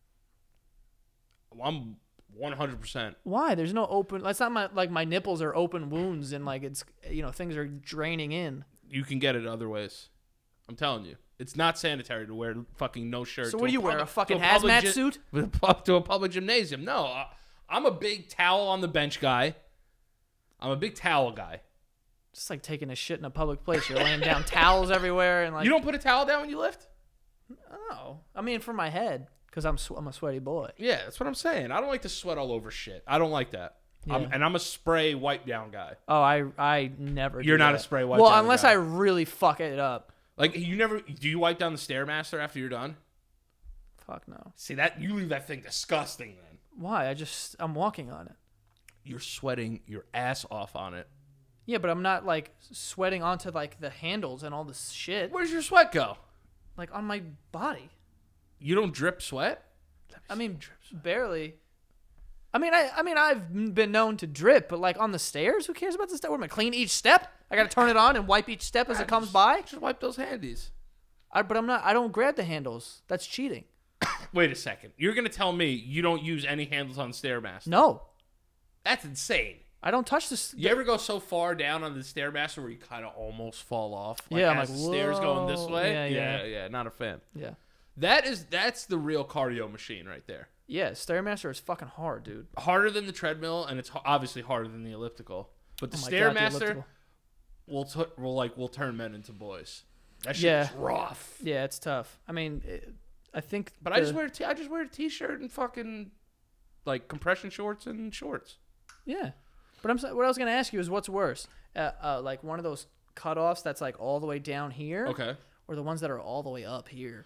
I'm 100%. Why? There's no open. That's not my nipples are open wounds and like it's things are draining in. You can get it other ways. I'm telling you. It's not sanitary to wear fucking no shirt. So what do you wear? A fucking hazmat suit? To a public gymnasium. No, I'm a big towel on the bench guy. I'm a big towel guy. Just like taking a shit in a public place. You're laying down towels everywhere and like. You don't put a towel down when you lift? No, I mean for my head because I'm a sweaty boy. Yeah, that's what I'm saying. I don't like to sweat all over shit. I don't like that. Yeah. I'm a spray wipe down guy. Oh, I never. You're do not that. a spray wipe Well, down unless guy. I really fuck it up. Like you never do you wipe down the Stairmaster after you're done? Fuck no. See that you leave that thing disgusting then. Why? I'm walking on it. You're sweating your ass off on it. Yeah, but I'm not like sweating onto like the handles and all this shit. Where's your sweat go? Like on my body. You don't drip sweat? I mean, barely. I mean, I've been known to drip, but like on the stairs, who cares about the step? What am I clean each step? I gotta turn it on and wipe each step as it comes by. Just wipe those handies. But I'm not. I don't grab the handles. That's cheating. Wait a second. You're gonna tell me you don't use any handles on Stairmaster? No, That's insane. I don't touch this. You ever go so far down on the Stairmaster where you kind of almost fall off? Yeah, I'm as like, the stairs going this whoa. way. Yeah. Not a fan. Yeah, That's the real cardio machine right there. yeah. Stairmaster is fucking hard, dude. Harder than the treadmill, and it's obviously harder than the elliptical. But the Oh my God, the Stairmaster elliptical. will turn men into boys. That shit's Yeah. rough. Yeah, it's tough. I mean, I think. But I just wear a t-shirt and fucking like compression shorts and shorts. Yeah, but what I was gonna ask you is what's worse, like one of those cutoffs that's like all the way down here, Okay. or the ones that are all the way up here.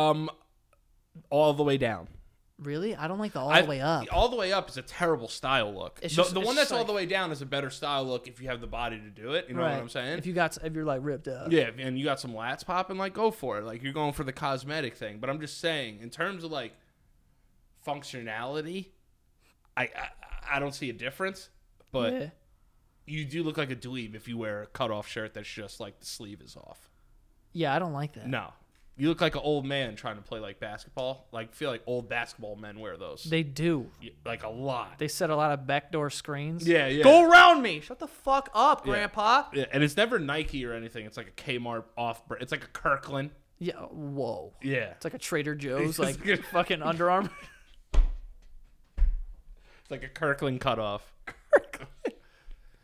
All the way down. Really, I don't like the all the way up. All the way up is a terrible style look. It's The just- one it's that's like- all the way down is a better style look if you have the body to do it. You know what I'm saying? If you're like ripped up. Yeah, and you got some lats popping, like go for it. Like you're going for the cosmetic thing. But I'm just saying, in terms of like functionality, I don't see a difference. But Yeah. you do look like a dweeb if you wear a cutoff shirt that's just like the sleeve is off. Yeah, I don't like that. No. You look like an old man trying to play like basketball. Like feel like old basketball men wear those. They do. Like a lot. They set a lot of backdoor screens. Yeah, yeah. Go around me. Shut the fuck up, Yeah. Grandpa. Yeah, and it's never Nike or anything. It's like a Kmart off. It's like a Kirkland. Yeah. Whoa. Yeah. It's like a Trader Joe's, It's like good. fucking Under Armour. It's like a Kirkland cutoff.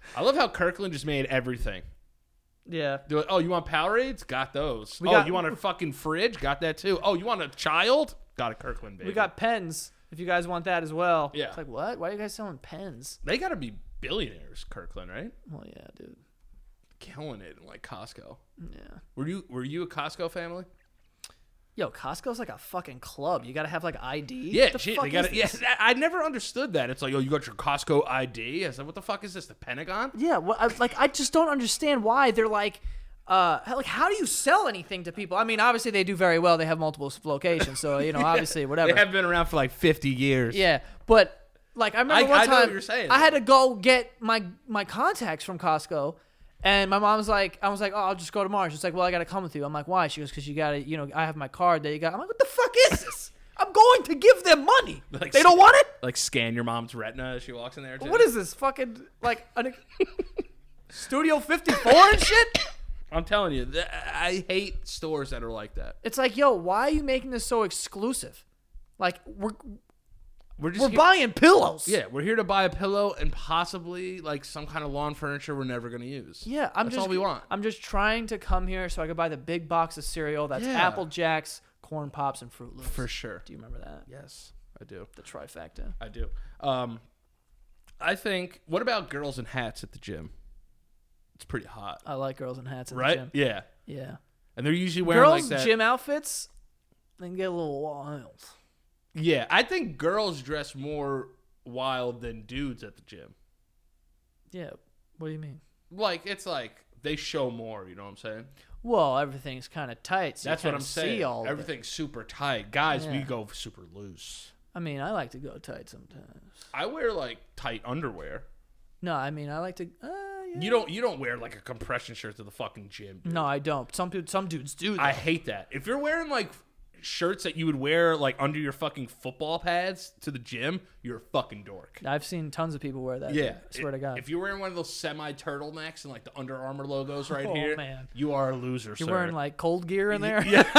I love how Kirkland just made everything. Yeah. They're like, oh, you want Powerades? Got those. You want a fucking fridge? Got that too. Oh, you want a child? Got a Kirkland, baby. We got pens if you guys want that as well. Yeah. It's like, what? Why are you guys selling pens? They got to be billionaires, Kirkland, right? Well, yeah, dude. Killing it in like Costco. Yeah. Were you a Costco family? Yo, Costco's like a fucking club. You got to have like ID. Yeah, What the shit. fuck They got is it. this? Yeah, I never understood that. It's like, oh, you got your Costco ID. I said, what the fuck is this? The Pentagon? Yeah, well, I just don't understand why they're like how do you sell anything to people? I mean, obviously they do very well. They have multiple locations, so obviously whatever. They have been around for like 50 years. Yeah, but like I remember one I know time what you're saying. I had to go get my contacts from Costco, and my mom's like, I was like, oh, I'll just go tomorrow. She's like, well, I gotta come with you. I'm like, why? She goes, because you gotta, I have my card that you got. I'm like, what the fuck is this? I'm going to give them money. Like, they don't want it? Like scan your mom's retina as she walks in there. Too. What is this fucking like Studio 54 and shit? I'm telling you, I hate stores that are like that. It's like, yo, why are you making this so exclusive? Like we're just buying pillows. Yeah, we're here to buy a pillow and possibly like some kind of lawn furniture we're never gonna use. Yeah, that's all we want. I'm just trying to come here so I could buy the big box of cereal that's Apple Jacks, Corn Pops, and Fruit Loops. For sure. Do you remember that? Yes, I do. The trifecta. I do. I think. What about girls in hats at the gym? It's pretty hot. I like girls in hats at right? the gym. Yeah. Yeah. And they're usually wearing girls' like that. gym outfits, they can get a little wild. Yeah, I think girls dress more wild than dudes at the gym. Yeah. What do you mean? Like it's like they show more. You know what I'm saying? Well, everything's kind of tight. So That's you what I'm kinda see saying. all of it. Everything's super tight. Guys, we Yeah. go super loose. I mean, I like to go tight sometimes. I wear like tight underwear. No, I mean, I like to. Yeah. You don't wear like a compression shirt to the fucking gym. Dude. No, I don't. Some dudes do. Though. I hate that. If you're wearing like shirts that you would wear like under your fucking football pads to the gym, you're a fucking dork. I've seen tons of people wear that. Yeah, I swear to God. If you're wearing one of those semi turtlenecks and like the Under Armour logos right Oh, here, man. you are a loser. You're sir. wearing like cold gear in there. Yeah,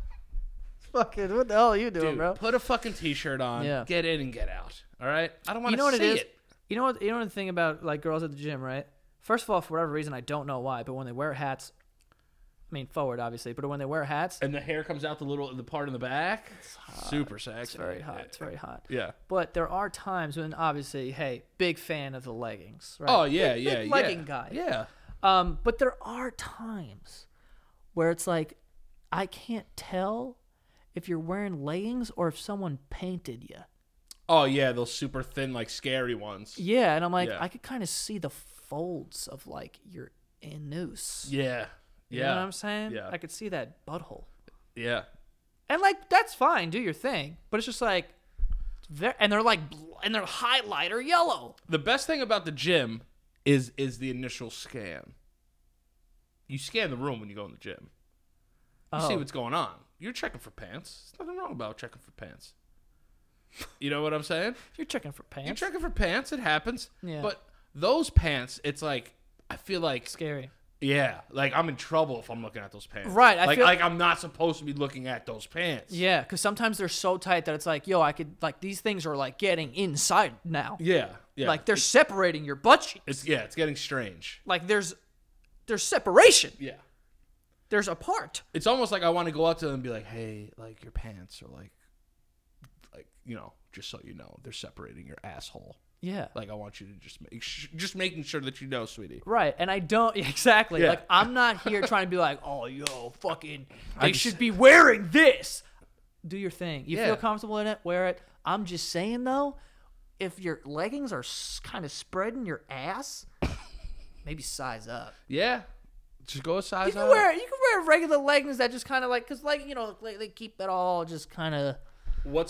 Fucking, what the hell are you doing, dude, bro? put a fucking t-shirt on. Yeah. Get in and get out. All right. I don't want You to know what it see is? it. You know the thing about like girls at the gym, right? First of all, for whatever reason, I don't know why, but when they wear hats, I mean forward obviously, but when they wear hats, And the hair comes out the part in the back. Super sexy. it's very hot. It's very hot. Yeah. But there are times when obviously, hey, big fan of the leggings, right? Oh yeah, Big yeah, legging yeah. guy. Yeah. But there are times where it's like I can't tell if you're wearing leggings or if someone painted you. Oh yeah, those super thin, like scary ones. Yeah, and I'm like, Yeah. I could kind of see the folds of like your anus. Yeah. You Yeah. know what I'm saying? Yeah. I could see that butthole. Yeah. And like that's fine, do your thing. But it's just like and they're like and they're highlighter yellow. The best thing about the gym is the initial scan. You scan the room when you go in the gym. You see what's going on. You're checking for pants. There's nothing wrong about checking for pants. You know what I'm saying? You're checking for pants. You're checking for pants. It happens. Yeah. But those pants, it's like I feel like Scary. yeah, like I'm in trouble if I'm looking at those pants. Right, I Like feel- like I'm not supposed to be looking at those pants. Yeah, because sometimes they're so tight that it's like, yo, I could like these things are like getting inside now. Yeah. Yeah. Like they're separating your butt cheeks. it's getting strange. Like there's separation. Yeah. There's a part. It's almost like I want to go up to them and be like, "Hey, like your pants are like just so you know, they're separating your asshole. Yeah. Like I want you to just making sure that you know, sweetie." Right, and I don't exactly Yeah. like I'm not here trying to be like, oh, yo, fucking, they just- should be wearing this. Do your thing. You Yeah. feel comfortable in it, wear it. I'm just saying though, if your leggings are kind of spreading your ass, maybe size up. Yeah. Just go a size You up. can wear regular leggings that just kind of like, cause like they keep it all just kind of What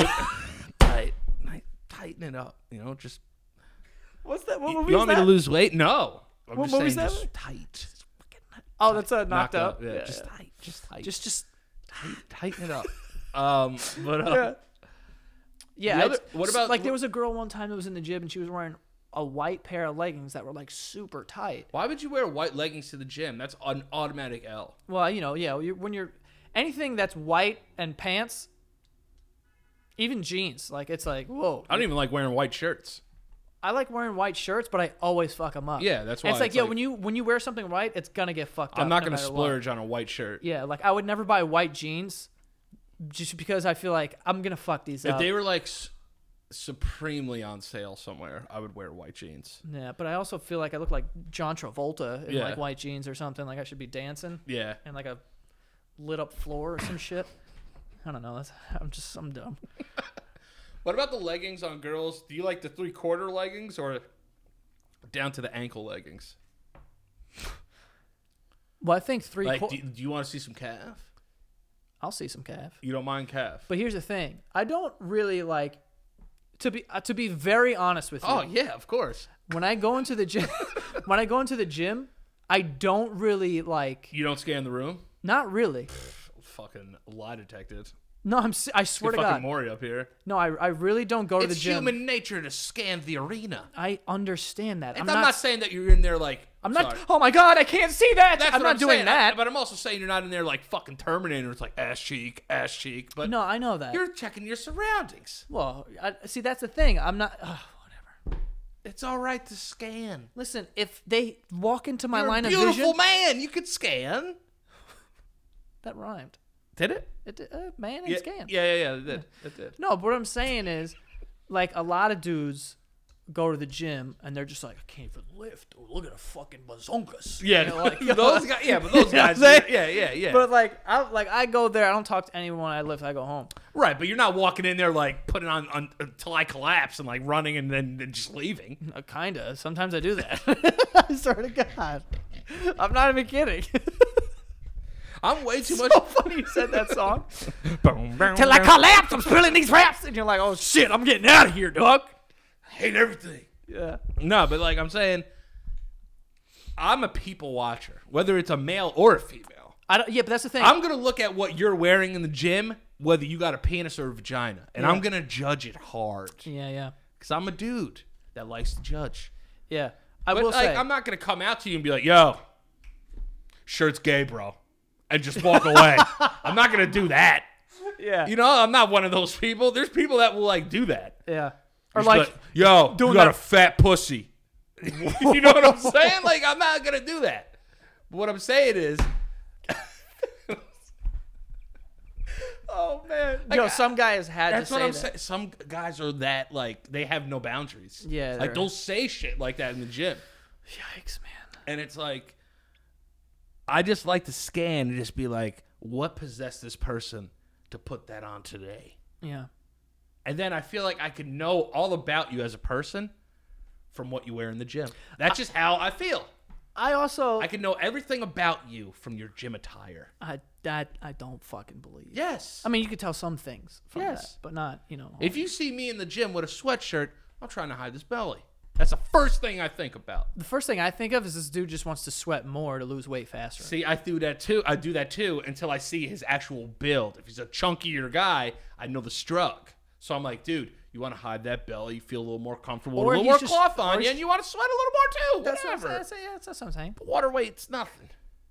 tighten it up, just What's that? What you movie is want me that? to lose weight? No. I'm What just saying movie's that? just tight. Oh, that's a Knocked knocked up. up. Yeah, Yeah, just yeah. tight. Just tight. just tighten it up. But yeah. Yeah. The other- it's- what about- like there was a girl one time that was in the gym and she was wearing a white pair of leggings that were like super tight. why would you wear white leggings to the gym? That's an automatic L. Well, yeah, when you're anything that's white and pants, even jeans, like it's like whoa. I don't even like wearing white shirts. I like wearing white shirts, but I always fuck them up. Yeah, that's And why. it's like, yo, when you wear something white, it's gonna get fucked up. I'm not no going to matter splurge on a white shirt. what. Yeah, like I would never buy white jeans, just because I feel like I'm gonna fuck these If up. they were like supremely on sale somewhere, I would wear white jeans. Yeah, but I also feel like I look like John Travolta in Yeah. like white jeans or something. Like I should be dancing Yeah. and like a lit up floor or some shit. I don't know. I'm dumb. What about the leggings on girls? Do you like the 3/4 leggings or down to the ankle leggings? Well, I think Like, do you want to see some calf? I'll see some calf. You don't mind calf? But here's the thing: I don't really like to be very honest with you. Oh yeah, of course. When I go into the gym, I don't really like. You don't scan the room? Not really. Fucking lie detected. No, I swear to fucking God. Maury up here. No, I really don't go to the It's gym. human nature to scan the arena. I understand that. And I'm not saying that you're in there like. I'm not. sorry. Oh my God, I can't see that. That's I'm what not doing saying. that. But I'm also saying you're not in there like fucking Terminator. It's like ass cheek. But No, I know that. you're checking your surroundings. Well, see, that's the thing. I'm not. Whatever. It's all right to scan. Listen, if they walk into my You're line a of beautiful vision, man. You could scan. that rhymed. Did it? Man and Yeah, scan. yeah, it did. It did. No, but what I'm saying is, like, a lot of dudes go to the gym and they're just like, I can't even lift. Oh, look at the fucking bazonkas. Yeah, You know, like, those guys. Yeah, but those You know what guys. I'm saying? Yeah. But I go there. I don't talk to anyone when I lift. I go home. Right, but you're not walking in there like putting on until I collapse and like running and then just leaving. Kinda. Sometimes I do that. I swear to God. I'm not even kidding. I'm way too much. So funny you said that song. Till I collapse, I'm spilling these raps, and you're like, oh shit, I'm getting out of here, dog. I hate everything. Yeah. No, but like I'm saying, I'm a people watcher, whether it's a male or a female. Yeah, but that's the thing. I'm gonna look at what you're wearing in the gym, whether you got a penis or a vagina, and Yeah. I'm gonna judge it hard. Yeah. Because I'm a dude that likes to judge. Yeah. I But will like, say. I'm not gonna come out to you and be like, "Yo, shirt's gay, bro," and just walk away. I'm not gonna do that. Yeah. You know, I'm not one of those people. There's people that will like do that. Yeah. Or Just like, yo, doing you got that- a fat pussy. You know what I'm saying? Like, I'm not gonna do that. But what I'm saying is, oh man. Like, Yo, some guy has had to that's say what I'm that. saying. Some guys are that like they have no boundaries. Yeah, like they're- they'll say shit like that in the gym, Yikes, man. and it's like, I just like to scan and just be like, what possessed this person to put that on today? Yeah. And then I feel like I could know all about you as a person from what you wear in the gym. That's just how I feel. I also I can know everything about you from your gym attire. I don't fucking believe. Yes. I mean, you could tell some things from Yes. that, but not, If you see me in the gym with a sweatshirt, I'm trying to hide this belly. That's the first thing I think about. the first thing I think of is this dude just wants to sweat more to lose weight faster. See, I do that too. I do that too until I see his actual build. If he's a chunkier guy, I know the strug. So I'm like, dude, you want to hide that belly, you feel a little more comfortable, Or a little more he's just- cloth or on you, he's- and you want to sweat a little more too. That's what Whatever. I'm saying. That's what I'm saying. Water weight's nothing.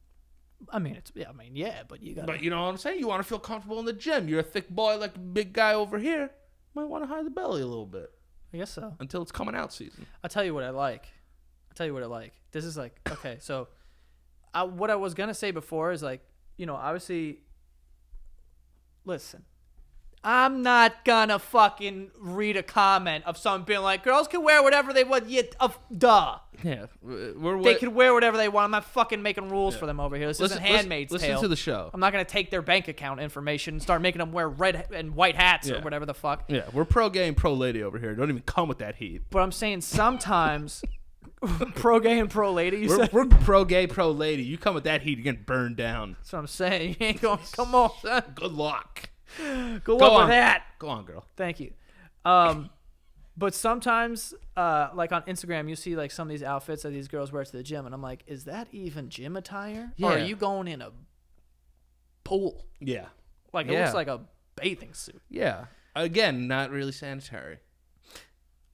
Yeah, but you got. But you know what I'm saying? You want to feel comfortable in the gym. You're a thick boy like a big guy over here. Might want to hide the belly a little bit I guess so. until it's coming out season. I'll tell you what I like. This is like, okay, so what I was going to say before is like, obviously, listen, I'm not going to fucking read a comment of someone being like, girls can wear whatever they want. Yeah, duh. Yeah, They can wear whatever they want. I'm not fucking making rules for them over here. This isn't Handmaid's Tale. Listen to the show. I'm not going to take their bank account information and start making them wear red and white hats or Yeah. whatever the fuck. Yeah, we're pro gay and pro lady over here. Don't even come with that heat. But I'm saying sometimes pro gay and pro lady. You said We're pro gay, pro lady. You come with that heat, you're getting burned down. that's what I'm saying. You ain't going. Come on, son. Good luck. Good Go luck on. with that. Go on, girl. Thank you. But sometimes, like on Instagram, you see like some of these outfits that these girls wear to the gym, and I'm like, is that even gym attire? Or are Yeah. you going in a pool? Yeah. Like it Yeah. looks like a bathing suit. Yeah. Again, not really sanitary.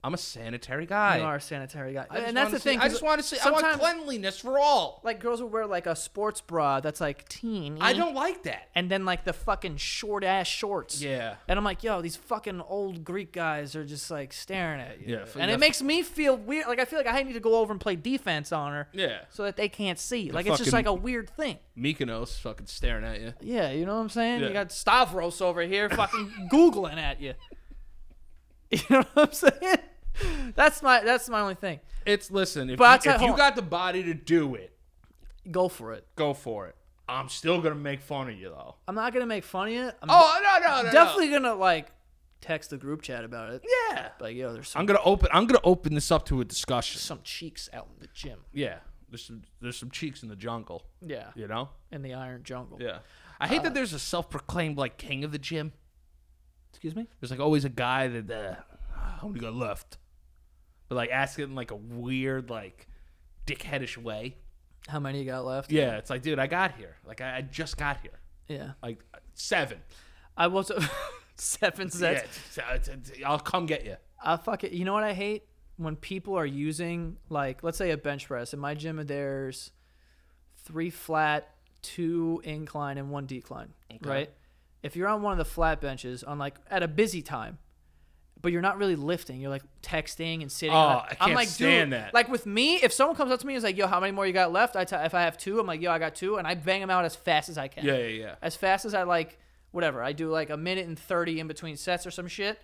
I'm a sanitary guy. You are a sanitary guy. I just And that's wanna the thing. I just want to see. I want sometimes, cleanliness for all. like, girls will wear, like, a sports bra that's, like, teeny. I don't like that. And then, like, the fucking short-ass shorts. Yeah. And I'm like, yo, these fucking old Greek guys are just, like, staring at you. Yeah, And it makes me feel weird. Like, I feel like I need to go over and play defense on her. Yeah. So that they can't see. Like, it's just, like, a weird thing. Mykonos fucking staring at you. Yeah, you know what I'm saying? Yeah. You got Stavros over here fucking Googling at you. You know what I'm saying? That's my only thing. Listen, if But you got the body to do it, Go for it. go for it. I'm still gonna make fun of you though. I'm not gonna make fun of you. I'm No. definitely gonna like text the group chat about it. Yeah. Like, yo, there's I'm gonna open this up to a discussion. some cheeks out in the gym. Yeah. There's some cheeks in the jungle. Yeah. You know? In the iron jungle. Yeah. I hate that there's a self-proclaimed like king of the gym. Excuse me? There's like always a guy that how many got left? But like ask it in like a weird like dickheadish way. How many you got left? Yeah, it's like, dude, I got here. Like I just got here. Yeah. Like 7. I was 7 sets. Yeah, I'll come get you. Fuck it. You know what I hate? When people are using, like, let's say a bench press. In my gym, there's 3 flat, 2 incline, and 1 decline. Okay. Right? If you're on one of the flat benches on, like, at a busy time, but you're not really lifting, you're like texting and sitting. Oh, I I'm can't like, stand dude, that. Like with me, if someone comes up to me and is like, yo, how many more you got left? If I have 2, I'm like, yo, I got 2, and I bang them out as fast as I can. Yeah. As fast as I like, whatever. I do like a minute and 30 in between sets or some shit.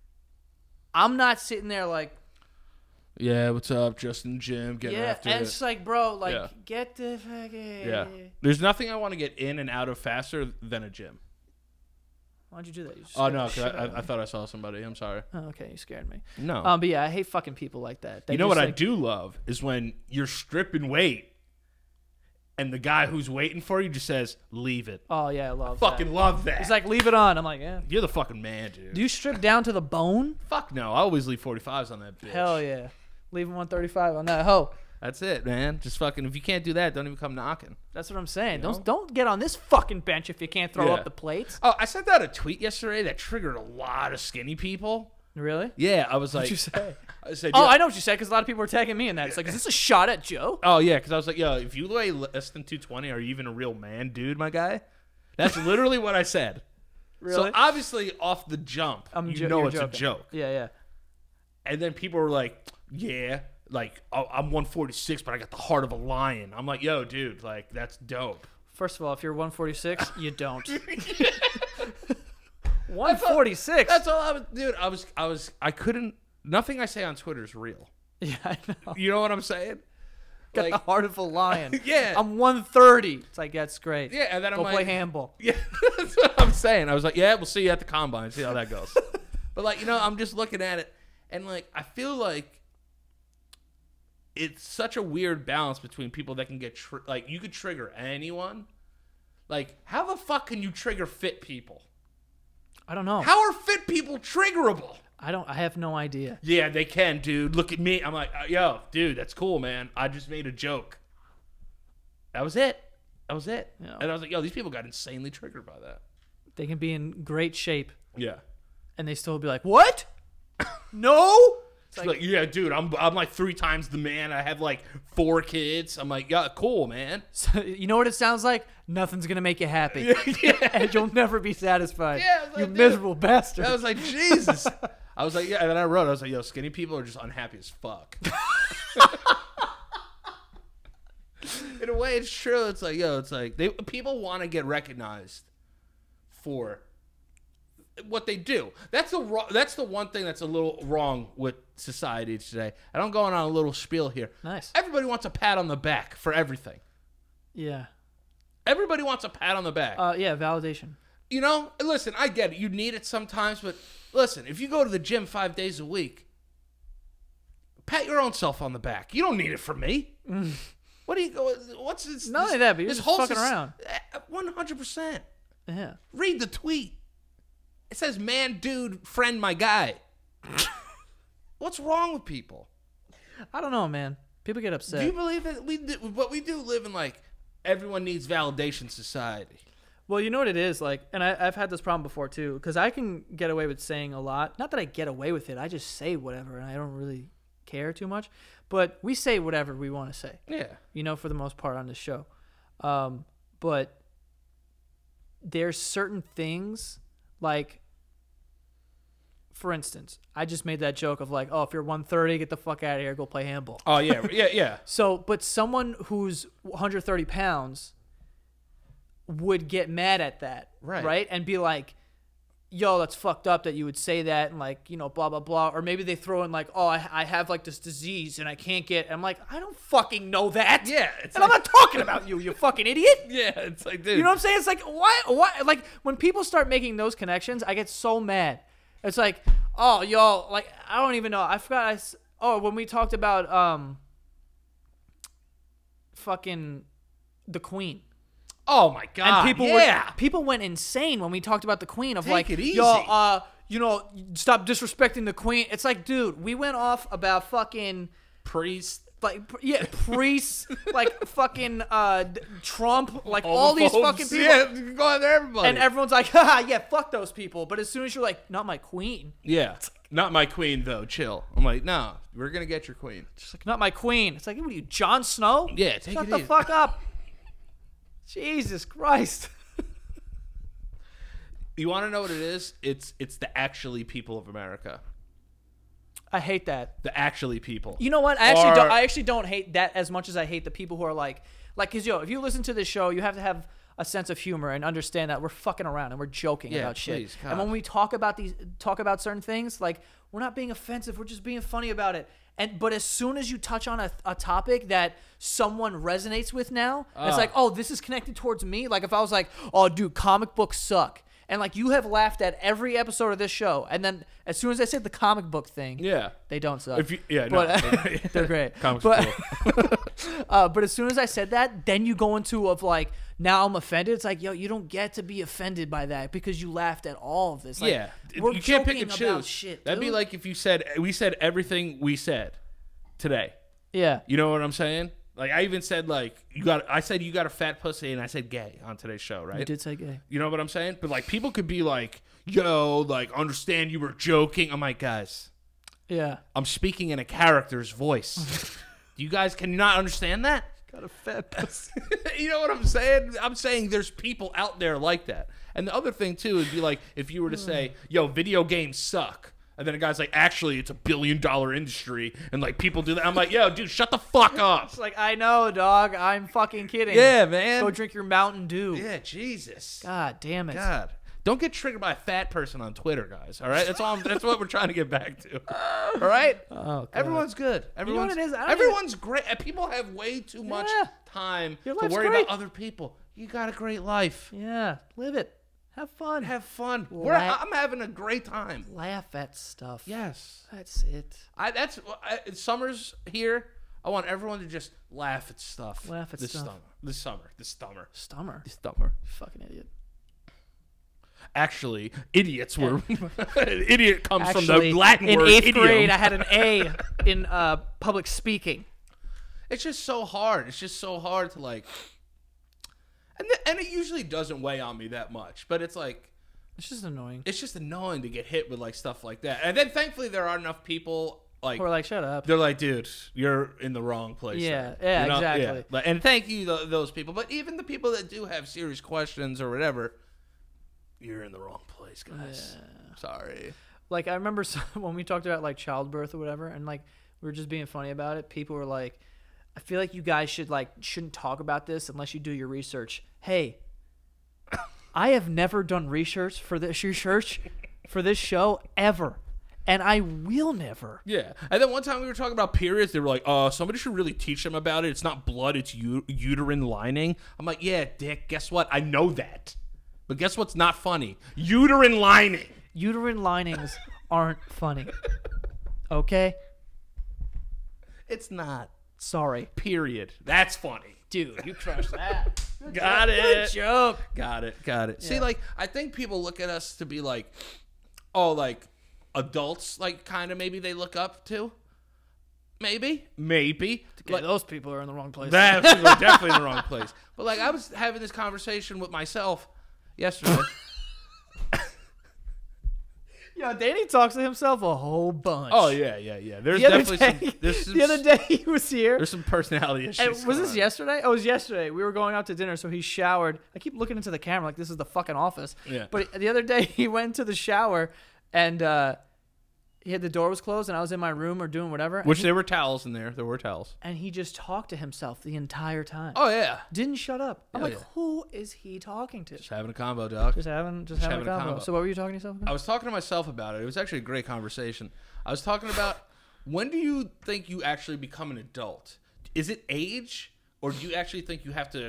I'm not sitting there like, Yeah, what's up? Justin Jim getting yeah, after and it. it's like, bro, like, Yeah. get the fucking. Yeah. There's nothing I want to get in and out of faster than a gym. Why'd you do that? You Oh, scared no, the 'cause shit out of I me. thought I saw somebody. I'm sorry. Oh, okay, you scared me. No. But yeah, I hate fucking people like that. They You know just, what I like, do love is when you're stripping weight and the guy who's waiting for you just says, leave it. Oh yeah, I love Fucking that. love that. He's like, leave it on. I'm like, yeah. You're the fucking man, dude. Do you strip down to the bone? Fuck no. I always leave 45s on that bitch. Hell yeah. Leaving 135 on that hoe. That's it, man. Just fucking, if you can't do that, don't even come knocking. That's what I'm saying. You know? Don't get on this fucking bench if you can't throw Yeah. up the plates. Oh, I sent out a tweet yesterday that triggered a lot of skinny people. Really? Yeah, I was like, What'd you say? I said, Oh, yo- I know what you said because a lot of people were tagging me in that. It's like, is this a shot at Joe? Oh yeah, because I was like, yo, if you weigh less than 220, are you even a real man, dude, my guy? That's literally what I said. Really? So obviously, off the jump, you know you're it's joking. a joke. Yeah. And then people were like, yeah, like I'm 146, but I got the heart of a lion. I'm like, yo, dude, like that's dope. First of all, if you're 146, you don't. 146? That's all I was, dude. I couldn't. Nothing I say on Twitter is real. Yeah, I know. You know what I'm saying? Got the heart of a lion. Yeah. I'm 130. It's like, that's great. Yeah, and then Go I'm play like, handball. yeah, that's what I'm saying. I was like, yeah, we'll see you at the combine, see how that goes. But like, you know, I'm just looking at it, and like, I feel like it's such a weird balance between people that can get like, you could trigger anyone. Like, how the fuck can you trigger fit people? I don't know. How are fit people triggerable? I have no idea. Yeah, they can, dude. Look at me. I'm like, yo, dude, that's cool, man. I just made a joke. That was it. Yeah. And I was like, yo, these people got insanely triggered by that. They can be in great shape Yeah. and they still be like, what? No? It's like, yeah, dude, I'm like 3 times the man. I have like 4 kids. I'm like, yeah, cool, man. So, you know what it sounds like? Nothing's going to make you happy. Yeah. And you'll never be satisfied. Yeah, I was like, you dude. miserable bastard. I was like, Jesus. I was like, yeah. And then I wrote, I was like, yo, skinny people are just unhappy as fuck. In a way, it's true. It's like, yo, it's like people want to get recognized for what they do. That's the one thing that's a little wrong with society today. And I'm going on a little spiel here. Nice. Everybody wants a pat on the back for everything. Yeah. Everybody wants a pat on the back. Yeah, validation. You know, listen, I get it. You need it sometimes, but listen, if you go to the gym 5 days a week, pat your own self on the back. You don't need it from me. What do you go? What's this? Not only that, but you're this just whole fucking around. 100%. Yeah. Read the tweet. It says, "Man, dude, friend, my guy." What's wrong with people? I don't know, man. People get upset. Do you believe that we do live in like everyone needs validation society? Well, you know what it is like, and I've had this problem before too, because I can get away with saying a lot. Not that I get away with it, I just say whatever, and I don't really care too much. But we say whatever we want to say. Yeah. For the most part on this show. But there's certain things, like, for instance, I just made that joke of like, oh, if you're 130, get the fuck out of here, go play handball. Oh yeah, yeah. So, but someone who's 130 pounds would get mad at that, right? And be like, yo, that's fucked up that you would say that, and like, blah, blah, blah. Or maybe they throw in like, oh, I have like this disease and I can't get, I'm like, I don't fucking know that. Yeah. And I'm not talking about you, you fucking idiot. Yeah, it's like, dude. You know what I'm saying? It's like, why? Like, when people start making those connections, I get so mad. It's like, oh, yo, like, I don't even know. I forgot. When we talked about fucking the Queen. Oh my God! And people went insane when we talked about the Queen. Of Take it easy. Yo, stop disrespecting the Queen. It's like, dude, we went off about fucking priest, priests, like fucking Trump, like all these fucking people. Yeah, go after everybody. And everyone's like, haha, yeah, fuck those people. But as soon as you're like, not my queen. Yeah, not my queen though. Chill. I'm like, no, we're gonna get your queen. Just like, not my queen. It's like, what are you, Jon Snow? Yeah, take Shut it the easy. fuck up. Jesus Christ. You want to know what it is? It's the actually people of America. I hate that. The actually people. You know what? I actually don't hate that as much as I hate the people who are like, because if you listen to this show, you have to have a sense of humor and understand that we're fucking around and we're joking about shit. Please, God. And when we talk about certain things, like, we're not being offensive, we're just being funny about it. But as soon as you touch on a topic that someone resonates with now, it's like, oh, this is connected towards me. Like if I was like, oh, dude, comic books suck. And like you have laughed at every episode of this show. And then as soon as I said the comic book thing, they don't suck. They're great. Comics but as soon as I said that, then you go into of like, now I'm offended. It's like, yo, you don't get to be offended by that because you laughed at all of this. Like, we're you can't pick and joking choose. about shit, That'd be dude. like if we said everything we said today. Yeah. You know what I'm saying? Like I even said like I said you got a fat pussy and I said gay on today's show, right? You did say gay. You know what I'm saying? But like people could be like, yo, like understand you were joking. I'm like, guys. Yeah. I'm speaking in a character's voice. You guys cannot understand that? Got a fat pussy. You know what I'm saying? I'm saying there's people out there like that. And the other thing too would be like if you were to say, yo, video games suck. And then a guy's like, actually, it's $1 billion industry, and like people do that. I'm like, yo, dude, shut the fuck up. It's like, I know, dog. I'm fucking kidding. Yeah, man. Go drink your Mountain Dew. Yeah, Jesus. God damn it. God, don't get triggered by a fat person on Twitter, guys. All right, that's what we're trying to get back to. All right. Oh, God. Everyone's good. Everyone's what it is? everyone's great. People have way too much time Your to life's worry great. about other people. You got a great life. Yeah, live it. Have fun. Have fun. Laugh. I'm having a great time. Laugh at stuff. Yes. That's it. Summer's here. I want everyone to just laugh at stuff. Laugh at stuff. This summer. Stummer. Fucking idiot. Actually, idiots were. Idiot comes from Actually, the Latin in word 8th idiom. grade, I had an A in public speaking. It's just so hard. It's just so hard to like. And it usually doesn't weigh on me that much, but it's like. It's just annoying. It's just annoying to get hit with like stuff like that. And then thankfully there are enough people like. Or like, shut up. They're like, dude, you're in the wrong place. Yeah, there. yeah, You know? exactly. Yeah. And thank you, those people. But even the people that do have serious questions or whatever, you're in the wrong place, guys. Yeah. Sorry. Like, I remember when we talked about like childbirth or whatever, and like we were just being funny about it. People were like, I feel like you guys shouldn't talk about this unless you do your research. Hey, I have never done research for this show ever, and I will never. Yeah. And then one time we were talking about periods. They were like, somebody should really teach them about it. It's not blood. It's uterine lining. I'm like, yeah, dick. Guess what? I know that. But guess what's not funny? Uterine lining. Uterine linings aren't funny. Okay? It's not. Sorry. Period. That's funny. Dude, you crushed that. Got it. Good joke. Got it. Yeah. See, like, I think people look at us to be like, oh, like, adults, like, kind of maybe they look up to. Maybe. Okay, those people are in the wrong place. That's definitely in the wrong place. But, like, I was having this conversation with myself, yesterday. Yo, Danny talks to himself a whole bunch. Oh yeah. There's The other definitely day- some. The other day he was here. There's some personality issues. And was going this on. yesterday? Oh, it was yesterday. We were going out to dinner, so he showered. I keep looking into the camera like this is the fucking office. Yeah. But the other day he went to the shower, and the door was closed, and I was in my room or doing whatever. Which there were towels in there. There were towels. And he just talked to himself the entire time. Oh yeah. Didn't shut up. I'm Hell like, yeah. who is he talking to? Just having a combo, dog. Just having a combo. So what were you talking to yourself about? I was talking to myself about it. It was actually a great conversation. I was talking about when do you think you actually become an adult? Is it age, or do you actually think you have to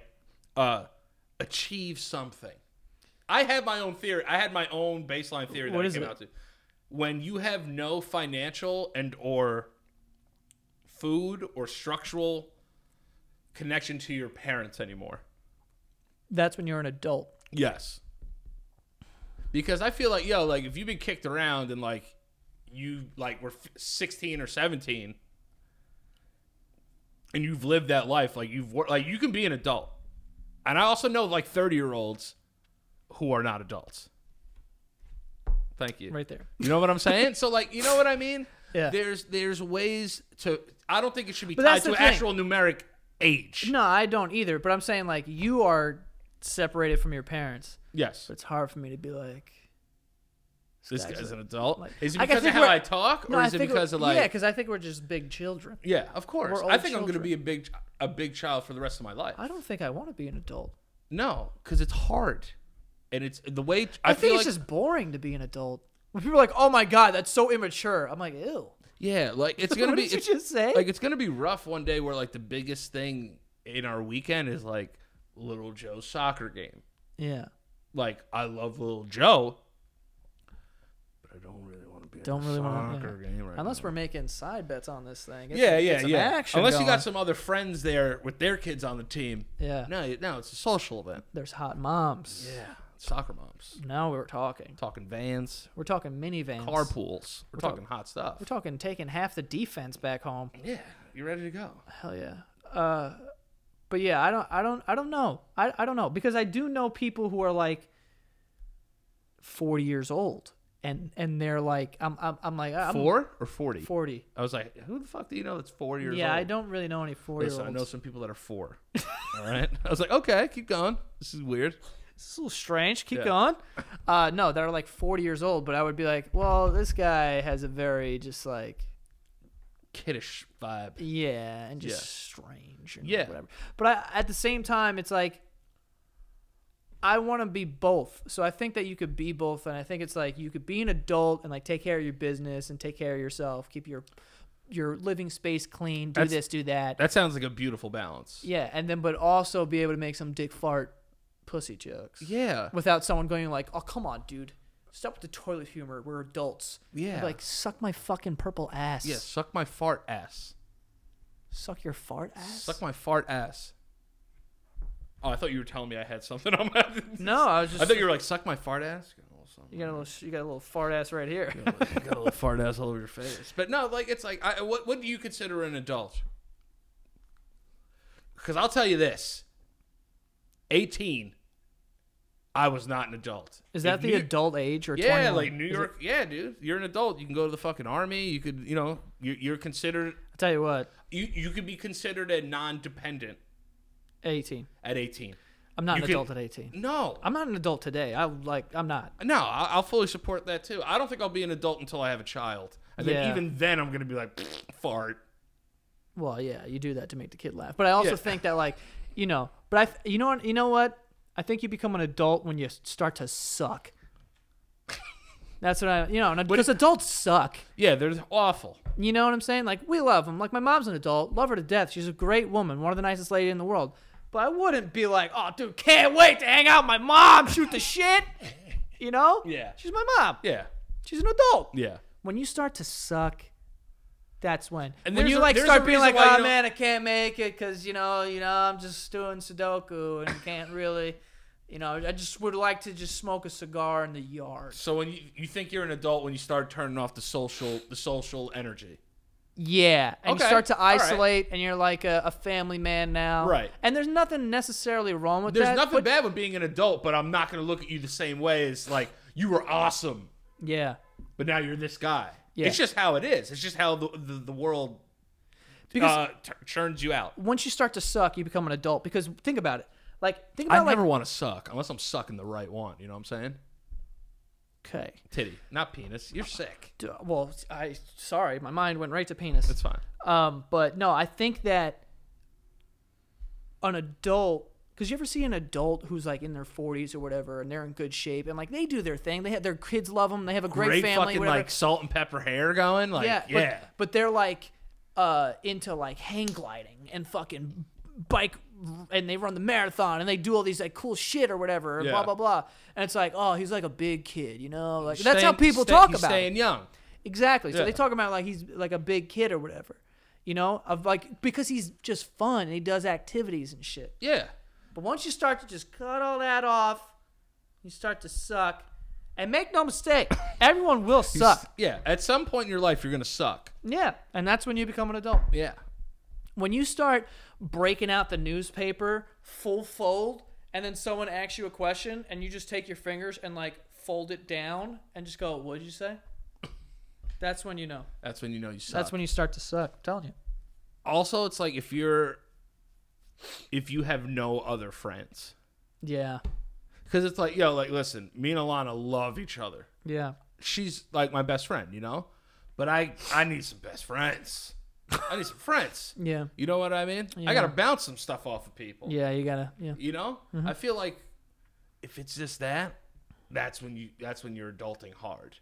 achieve something? I had my own theory. I had my own baseline theory that What I is came it? out to. When you have no financial and or food or structural connection to your parents anymore. That's when you're an adult. Yes. Because I feel like, like if you've been kicked around and like you like were 16 or 17 and you've lived that life, like you can be an adult. And I also know like 30-year-olds who are not adults. Thank you. Right there. You know what I'm saying? So like, you know what I mean? Yeah. There's ways to, I don't think it should be But tied that's to the an thing. actual numeric age. No, I don't either. But I'm saying like you are separated from your parents. Yes. So it's hard for me to be like, This guy's an adult. like- Is it I because of think how we're- I talk, or No, I is it think because we're- of like? yeah, because I think we're just big children. Yeah, of course. We're I old think I'm going to children. be a big child for the rest of my life. I don't think I want to be an adult. No, because it's hard, and it's the way I feel think like, it's just boring to be an adult. When people are like, "Oh my god, that's so immature," I'm like, "Ew." yeah, like it's gonna What be. did you It's, just say? like it's gonna be rough one day where like the biggest thing in our weekend is like Little Joe's soccer game. Yeah. Like I love Little Joe, but I don't really want to be Don't at really the wanna- soccer game right Unless now. we're making side bets on this thing. Get Yeah. some action Unless you going. got some other friends there with their kids on the team. Yeah. No, it's a social event. There's hot moms. Yeah, soccer moms. Now we're talking. Talking vans, We're talking minivans. carpools. We're talking hot stuff. We're talking taking half the defense back home. Yeah, you ready to go? Hell yeah. But yeah, I don't know. I don't know because I do know people who are like 40 years old and they're like I'm like I'm 4 or 40? 40. I was like, who the fuck do you know that's 4 years old? Yeah, I don't really know any 4-year-olds. Listen, I know some people that are 4. All right. I was like, okay, keep going. This is weird. It's a little strange. Keep Yeah. going. No, they're like 40 years old, but I would be like, well, this guy has a very just like Kiddish vibe. yeah, and just Yeah. strange and Yeah. whatever. But at the same time, it's like I want to be both. So I think that you could be both, and I think it's like you could be an adult and like take care of your business and take care of yourself, keep your living space clean, do That's- this, do that. That sounds like a beautiful balance. Yeah, and then but also be able to make some dick fart pussy jokes. Yeah. Without someone going like, "Oh, come on, dude. Stop with the toilet humor. We're adults." Yeah. I'd be like, "Suck my fucking purple ass." Yeah, suck my fart ass. Suck your fart ass? Suck my fart ass. Oh, I thought you were telling me I had something on my. No, I was just I thought you were like, suck my fart ass. you got a little fart ass right here. You got a little fart ass all over your face. But no, like it's like, what do you consider an adult? Because I'll tell you this: 18, I was not an adult. Is that If the New- adult age or Yeah, 21? like New Is it- York. Yeah, dude, you're an adult. You can go to the fucking army. You could, you're considered. I'll tell you what, You could be considered a non-dependent 18. at 18. I'm not You an can- adult at 18. No, I'm not an adult today. I'm not. No, I'll fully support that too. I don't think I'll be an adult until I have a child, and then Yeah. even then I'm gonna be like fart. Well, yeah, you do that to make the kid laugh. But I also Yeah. think that like, but you know what? I think you become an adult when you start to suck. That's what because adults suck. Yeah, they're awful. You know what I'm saying? Like, we love them. Like, my mom's an adult. Love her to death. She's a great woman. One of the nicest ladies in the world. But I wouldn't be like, oh, dude, can't wait to hang out with my mom, shoot the shit. You know? Yeah. She's my mom. Yeah, She's an adult. yeah. When you start to suck, that's when. And When there's you, a- like, there's start a being reason like, why, oh, man, I can't make it because, I'm just doing Sudoku and can't really, I just would like to just smoke a cigar in the yard. So when you think you're an adult when you start turning off the social energy. Yeah, and you Okay, start to all right. isolate, and you're like a family man now. Right. And there's nothing necessarily wrong with There's that. nothing but- bad with being an adult, but I'm not going to look at you the same way as like you were awesome, Yeah. but now you're this guy. Yeah. It's just how it is. It's just how the world Because churns you out. once you start to suck, you become an adult. Because think about it. Think I about never want to suck unless I'm sucking the right one. You know what I'm saying? Okay. Titty, not penis. You're sick. Well, sorry, my mind went right to penis. It's fine. But no, I think that an adult, because you ever see an adult who's like in their 40s or whatever, and they're in good shape, and like they do their thing. They have their kids love them. They have a great family. fucking whatever. like salt and pepper hair going. Like yeah. But they're like into like hang gliding and fucking bike, and they run the marathon and they do all these like cool shit or whatever. And Yeah. blah blah blah. And it's like, oh, he's like a big kid, you know? Like that's how people talk he's about staying it. young. Exactly. So Yeah. they talk about like he's like a big kid or whatever. You know, of like because he's just fun and he does activities and shit. Yeah. But once you start to just cut all that off, you start to suck. And make no mistake, everyone will suck. Yeah. At some point in your life, you're gonna suck. Yeah, and that's when you become an adult. Yeah. When you start breaking out the newspaper full fold, and then someone asks you a question, and you just take your fingers and like fold it down and just go, "What did you say?" That's when you know. That's when you know you suck. That's when you start to suck. I'm telling you. Also, it's like if you have no other friends, Yeah. because it's like, yo, like listen, me and Alana love each other. Yeah. She's like my best friend, you know, but I need some best friends. I need some friends. Yeah. You know what I mean? Yeah. I gotta bounce some stuff off of people. Yeah. You gotta. Yeah. You know, I feel like if it's just that, that's when you're adulting hard.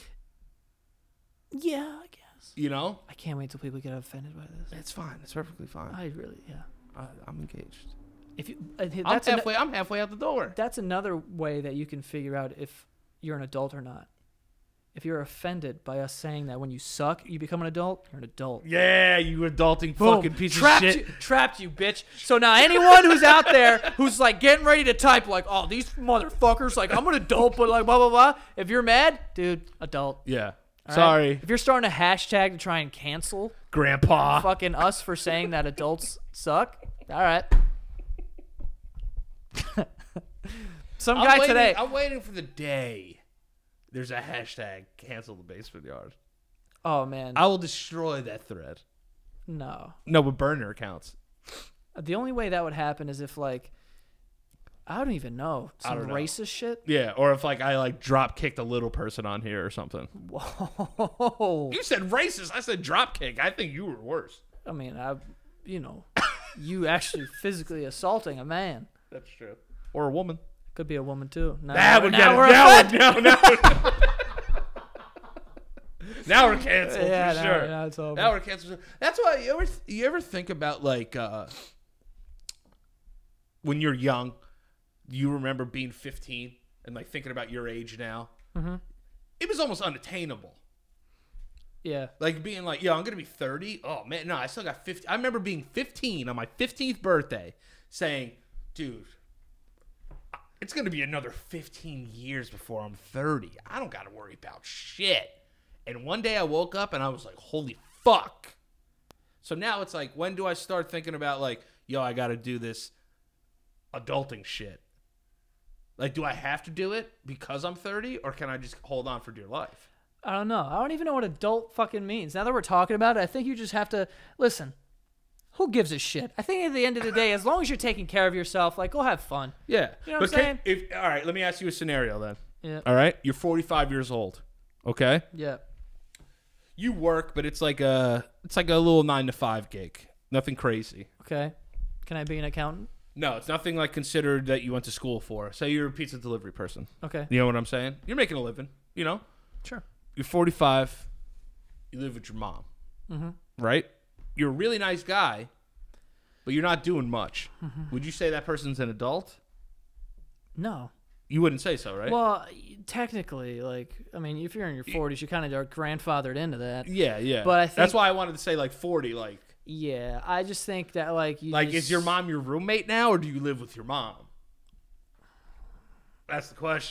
Yeah. I guess. You know, I can't wait till people get offended by this. it's fine. It's perfectly fine. I really. Yeah. I'm engaged. If you. I'm halfway out the door. That's another way that you can figure out if you're an adult or not. If you're offended by us saying that when you suck, you become an adult, you're an adult. Yeah, you adulting Boom. fucking piece Trapped of shit. You, trapped you, bitch. So now anyone who's out there who's like getting ready to type like, oh, these motherfuckers, like I'm an adult, but like blah, blah, blah. If you're mad, dude, adult. Yeah. All Sorry, right? If you're starting a hashtag to try and cancel Grandpa. fucking us for saying that adults suck, all right. Some guy today. I'm waiting for the day. There's a hashtag cancel the basement yard. Oh, man. I will destroy that thread. No. No, but burner accounts. The only way that would happen is if, like, I don't even know. Some don't know. racist shit? Yeah, or if like I like drop kicked a little person on here or something. Whoa. You said racist. I said drop kick. I think you were worse. I mean, you actually physically assaulting a man. That's true. Or a woman. Could be a woman, too. That would get it. Now we're canceled Yeah, for sure. now it's over. Now we're canceled. That's why you ever think about like when you're young, you remember being 15 and like thinking about your age now. Mm-hmm. It was almost unattainable. Yeah. Like being like, yo, I'm gonna be 30. Oh man, no, I still got 50. I remember being 15 on my 15th birthday, saying, dude, it's gonna be another 15 years before I'm 30. I don't gotta worry about shit. And one day I woke up and I was like, holy fuck. So now it's like, when do I start thinking about like, yo, I gotta do this adulting shit? Like, do I have to do it because I'm 30, or can I just hold on for dear life? I don't know. I don't even know what adult fucking means. Now that we're talking about it, I think you just have to listen. Who gives a shit? I think at the end of the day, as long as you're taking care of yourself, like, go have fun. Yeah. You know what I'm saying? All right, let me ask you a scenario then. Yeah. All right? You're 45 years old. Okay? Yeah. You work, but it's like a little 9-to-5 gig. Nothing crazy. Okay. Can I be an accountant? No, it's nothing like considered that you went to school for. Say you're a pizza delivery person. Okay. You know what I'm saying? You're making a living, you know? Sure. You're 45. You live with your mom. Mm-hmm. Right? You're a really nice guy, but you're not doing much. Mm-hmm. Would you say that person's an adult? No. You wouldn't say so, right? Well, technically, like, I mean, if you're in your 40s, you kind of are grandfathered into that. Yeah, yeah. But I think that's why I wanted to say like 40, like. Yeah, I just think that like you Like, just, is your mom your roommate now, or do you live with your mom? That's the question.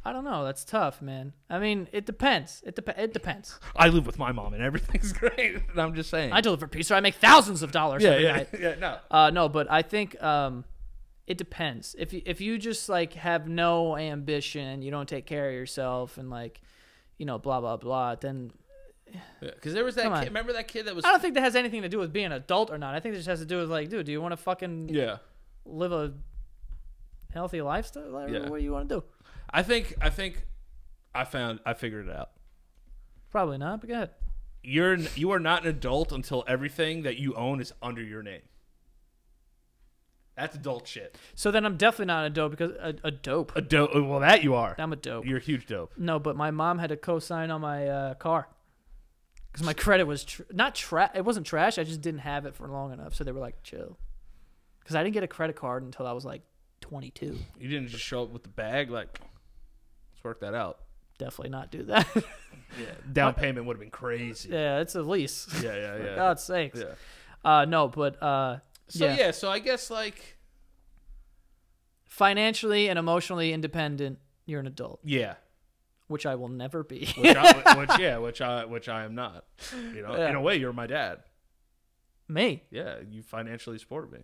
I don't know. That's tough, man. I mean, it depends. It depends. I live with my mom and everything's great. And I'm just saying. I deliver pizza. I make thousands of dollars every night. No. No, but I think it depends. If you just like have no ambition, you don't take care of yourself, and like, you know, blah blah blah, then Because there was that kid. Remember that kid that was. I don't think that has anything to do with being an adult or not. I think it just has to do with like, dude, do you want to fucking live a healthy lifestyle? What do you want to do? I think I figured it out. Probably not, but go ahead. You are not an adult until everything that you own is under your name. That's adult shit. So then I'm definitely not a dope because a dope. A dope. Well, that you are. I'm a dope. You're a huge dope. No, but my mom had to co-sign on my car because my credit was not trash. It wasn't trash. I just didn't have it for long enough, so they were like, "Chill." Because I didn't get a credit card until I was like 22. You didn't just show up with the bag like. Let's work that out. Definitely not do that. Yeah, down payment would have been crazy. Yeah, it's a lease. Yeah. For God's sakes. Yeah. No, but So I guess like financially and emotionally independent, you're an adult. Yeah. Which I will never be. which I am not. You know, in a way, you're my dad. Me? Yeah, you financially support me.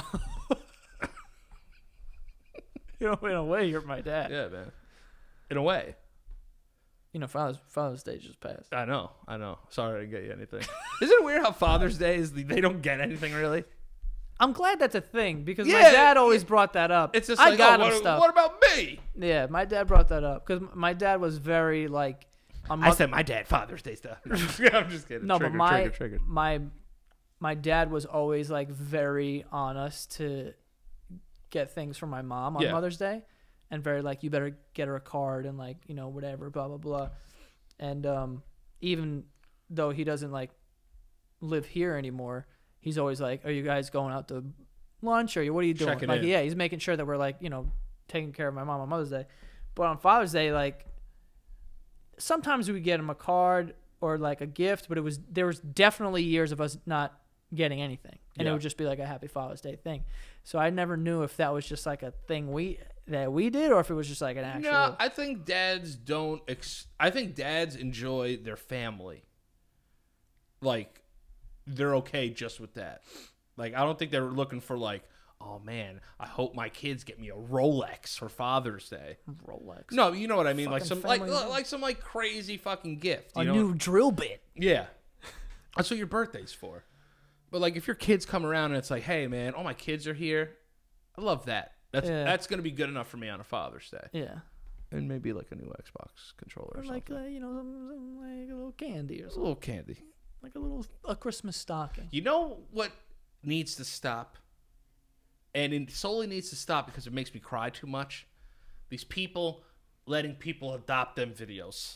You know, in a way, you're my dad. Yeah, man. In a way. You know, Father's Day just passed. I know. Sorry I didn't get you anything. Isn't it weird how Father's Day is they don't get anything really? I'm glad that's a thing because my dad always brought that up. It's just I like, got him stuff. What about me? Yeah, my dad brought that up because my dad was very like. I said my dad Father's Day stuff. I'm just kidding. No, triggered, but triggered. my dad was always like very on us to get things from my mom on Mother's Day, and very like, you better get her a card and like, you know, whatever, blah blah blah. And even though he doesn't like live here anymore, he's always like, are you guys going out to lunch, or what are you doing? Checking like, in. yeah, he's making sure that we're like, you know, taking care of my mom on Mother's Day. But on Father's Day, like, sometimes we would get him a card or like a gift, but there was definitely years of us not getting anything, and it would just be like a Happy Father's Day thing. So I never knew if that was just like a thing we did, or if it was just like an actual. No, I think dads don't. I think dads enjoy their family. Like, they're okay just with that. Like, I don't think they're looking for like, oh man, I hope my kids get me a Rolex for Father's Day. Rolex. No, you know what I mean. Fucking Like some crazy fucking gift. A new drill bit. Yeah, that's what your birthday's for. But like, if your kids come around and it's like, hey man, all my kids are here, I love that. That's gonna be good enough for me on a Father's Day. Yeah. And maybe like a new Xbox controller or like something. you know, some, like a little candy or A something. little candy. Like a Christmas stocking. You know what needs to stop? And it solely needs to stop because it makes me cry too much. These people letting people adopt them videos.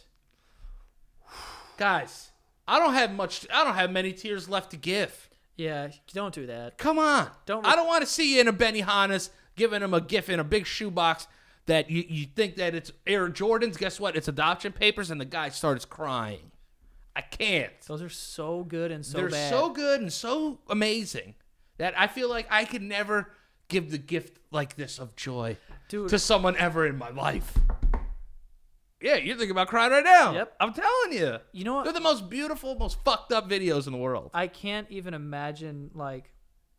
Guys, I don't have many tears left to give. Yeah, don't do that. Come on. I don't want to see you in a Benihana's giving him a gift in a big shoebox that you think that it's Air Jordans. Guess what? It's adoption papers, and the guy starts crying. I can't. Those are so good and so They're bad. so good and so amazing that I feel like I could never give the gift like this of joy to someone ever in my life. Yeah, you're thinking about crying right now. Yep. I'm telling you. You know what? They're the most beautiful, most fucked up videos in the world. I can't even imagine like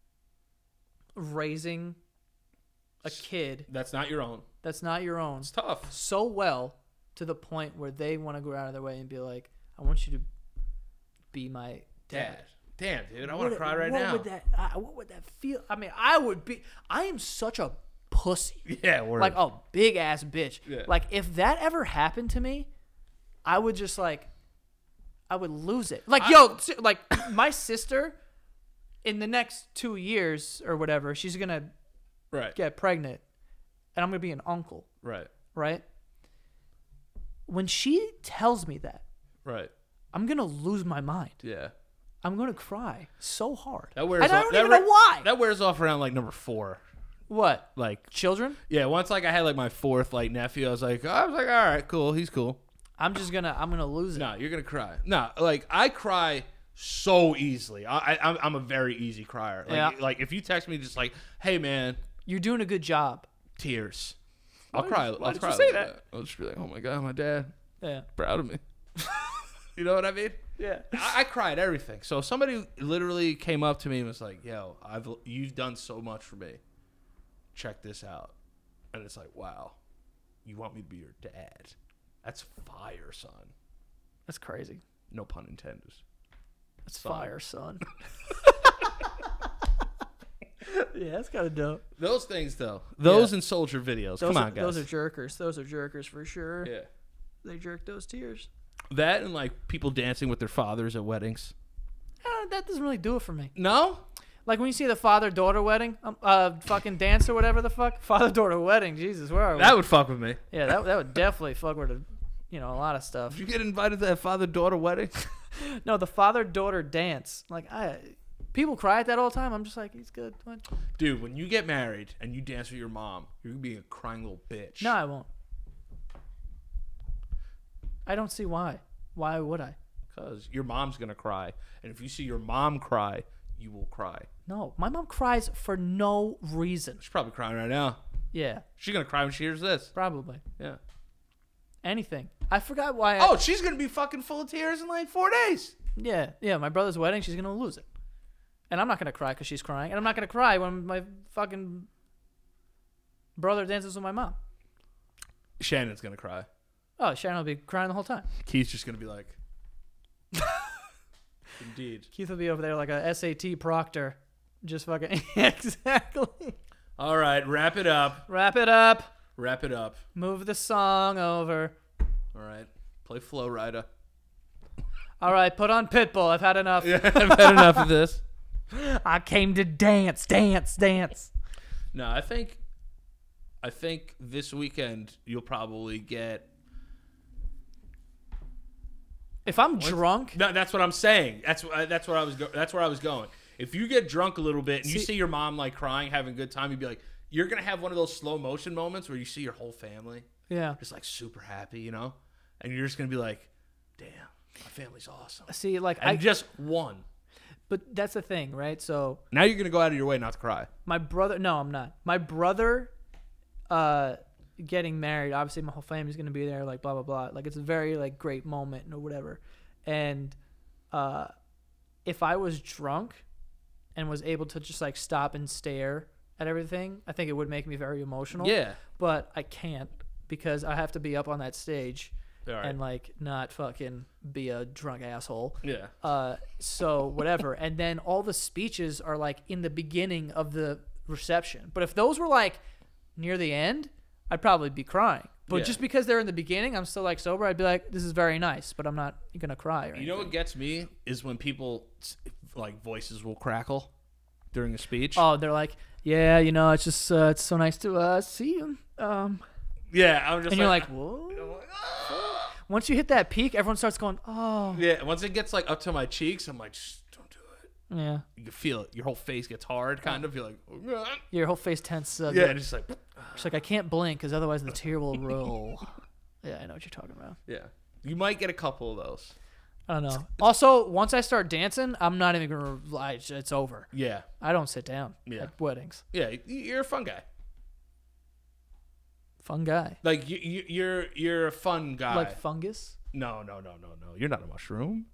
raising a kid That's not your own. that's not your own It's tough. so well to the point where they want to go out of their way and be like, I want you to be my dad. Damn, dude, I want to cry right now. What would that feel? I mean, I am such a pussy. Yeah, word. Like a big ass bitch. Yeah. Like if that ever happened to me, I would just like, I would lose it. Like, like my sister in the next 2 years or whatever, she's going to right. get pregnant and I'm going to be an uncle. Right. Right. When she tells me that, Right. I'm going to lose my mind. Yeah. I'm going to cry so hard. That wears and I off, don't that even know why. That wears off around like number 4. What? Like, Children? yeah, once like I had like my 4th like nephew, I was like, all right, cool, he's cool. I'm gonna lose it. No, you're gonna cry. No, like I cry so easily. I'm a very easy crier. Like, Yeah. like if you text me just like, hey man, You're doing a good job. tears. I'll cry. Why I'll did cry. you say like that? I'll just be like, oh my god, my dad Yeah. proud of me. You know what I mean? Yeah. I cry at everything. So if somebody literally came up to me and was like, "Yo, you've done so much for me. Check this out," and it's like, "Wow, you want me to be your dad? That's fire, son." That's crazy. No pun intended. That's Son. fire, son. Yeah, that's kind of dope. Those things, though. Those Yeah. and soldier videos. Those Come are, on, guys. Those are jerkers. Those are jerkers for sure. Yeah. They jerk those tears. That and like people dancing with their fathers at weddings. That doesn't really do it for me. No? Like when you see the father-daughter wedding, fucking dance or whatever the fuck. Father-daughter wedding. Jesus, where are we? That would fuck with me. Yeah, that would definitely fuck with, a lot of stuff. Did you get invited to that father-daughter wedding? No, the father-daughter dance. Like people cry at that all the time. I'm just like, he's good. What? Dude, when you get married and you dance with your mom, you're going to be a crying little bitch. No, I won't. I don't see why. Why would I? Because your mom's going to cry. And if you see your mom cry, you will cry. No, my mom cries for no reason. She's probably crying right now. Yeah, She's going to cry when she hears this. probably. Yeah. Anything. I forgot why. Oh, she's going to be fucking full of tears in like 4 days. Yeah. My brother's wedding, she's going to lose it. And I'm not going to cry because she's crying. And I'm not going to cry when my fucking brother dances with my mom. Shannon's going to cry. Oh, Sharon will be crying the whole time. Keith's just going to be like, indeed. Keith will be over there like a SAT proctor. Just fucking. Exactly. All right, wrap it up. Wrap it up. Wrap it up. Move the song over. All right. Play Flow Rida. All right, put on Pitbull. I've had enough. Yeah, I've had enough of this. I came to dance. No, I think this weekend you'll probably get. If I'm drunk, No, that's what I'm saying. That's where I was going. If you get drunk a little bit and you see your mom like crying, having a good time, you'd be like, you're gonna have one of those slow motion moments where you see your whole family yeah. just like super happy, you know, and you're just gonna be like, damn, my family's awesome. See, like And just one. but that's the thing, right? So Now you're gonna go out of your way not to cry. my brother, no, I'm not. My brother, getting married. Obviously, my whole family's gonna be there. Like blah blah blah. Like it's a very like great moment or whatever. And if I was drunk and was able to just like stop and stare at everything, I think it would make me very emotional. Yeah. But I can't because I have to be up on that stage All right. and like not fucking be a drunk asshole. Yeah. So whatever. And then all the speeches are like in the beginning of the reception. But if those were like near the end, I'd probably be crying. But Yeah. just because they're in the beginning, I'm still like sober. I'd be like, this is very nice, but I'm not gonna cry. Or You know anything. what gets me is when people like voices will crackle during a speech. Oh, they're like, yeah, it's just it's so nice to see you. Yeah, I'm just. And you're like, whoa. Once you hit that peak, everyone starts going, oh. Yeah, once it gets like up to my cheeks, I'm like, just don't do it. Yeah. You can feel it. Your whole face gets hard, kind of. You're like, oh, God. Your whole face tense. Yeah, and it's just like, It's like I can't blink because otherwise the tear will roll. Yeah, I know what you're talking about. yeah. You might get a couple of those. I don't know. Also, once I start dancing, I'm not even gonna lie. It's over. Yeah, I don't sit down Yeah. at weddings. yeah. You're a fun guy. Fun guy. Like you're a fun guy. Like fungus. No. You're not a mushroom.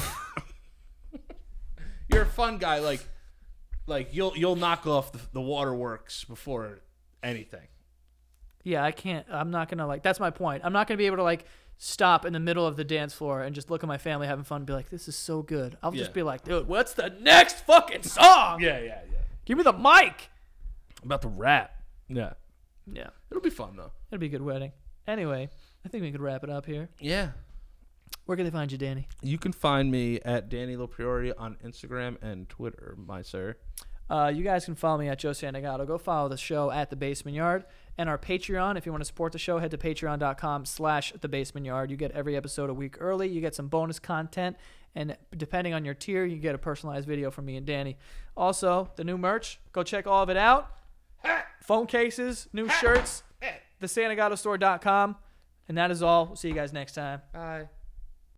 You're a fun guy. Like you'll knock off the waterworks before anything. Yeah, I can't. I'm not gonna like. That's my point. I'm not gonna be able to like stop in the middle of the dance floor and just look at my family having fun and be like, this is so good. I'll Yeah. just be like, dude, what's the next fucking song? Yeah. Give me the mic. I'm about to rap. Yeah. Yeah, It'll be fun though. it'll be a good wedding. Anyway, I think we could wrap it up here. Yeah. Where can they find you, Danny? You can find me at Danny Lopriori on Instagram and Twitter, my sir. You guys can follow me at Joe Santagato. Go follow the show at The Basement Yard. And our Patreon, if you want to support the show, head to patreon.com/The Basement Yard. You get every episode a week early. You get some bonus content. And depending on your tier, you get a personalized video from me and Danny. Also, the new merch. Go check all of it out. Phone cases, new shirts, thesantagato.store.com. And that is all. We'll see you guys next time. Bye.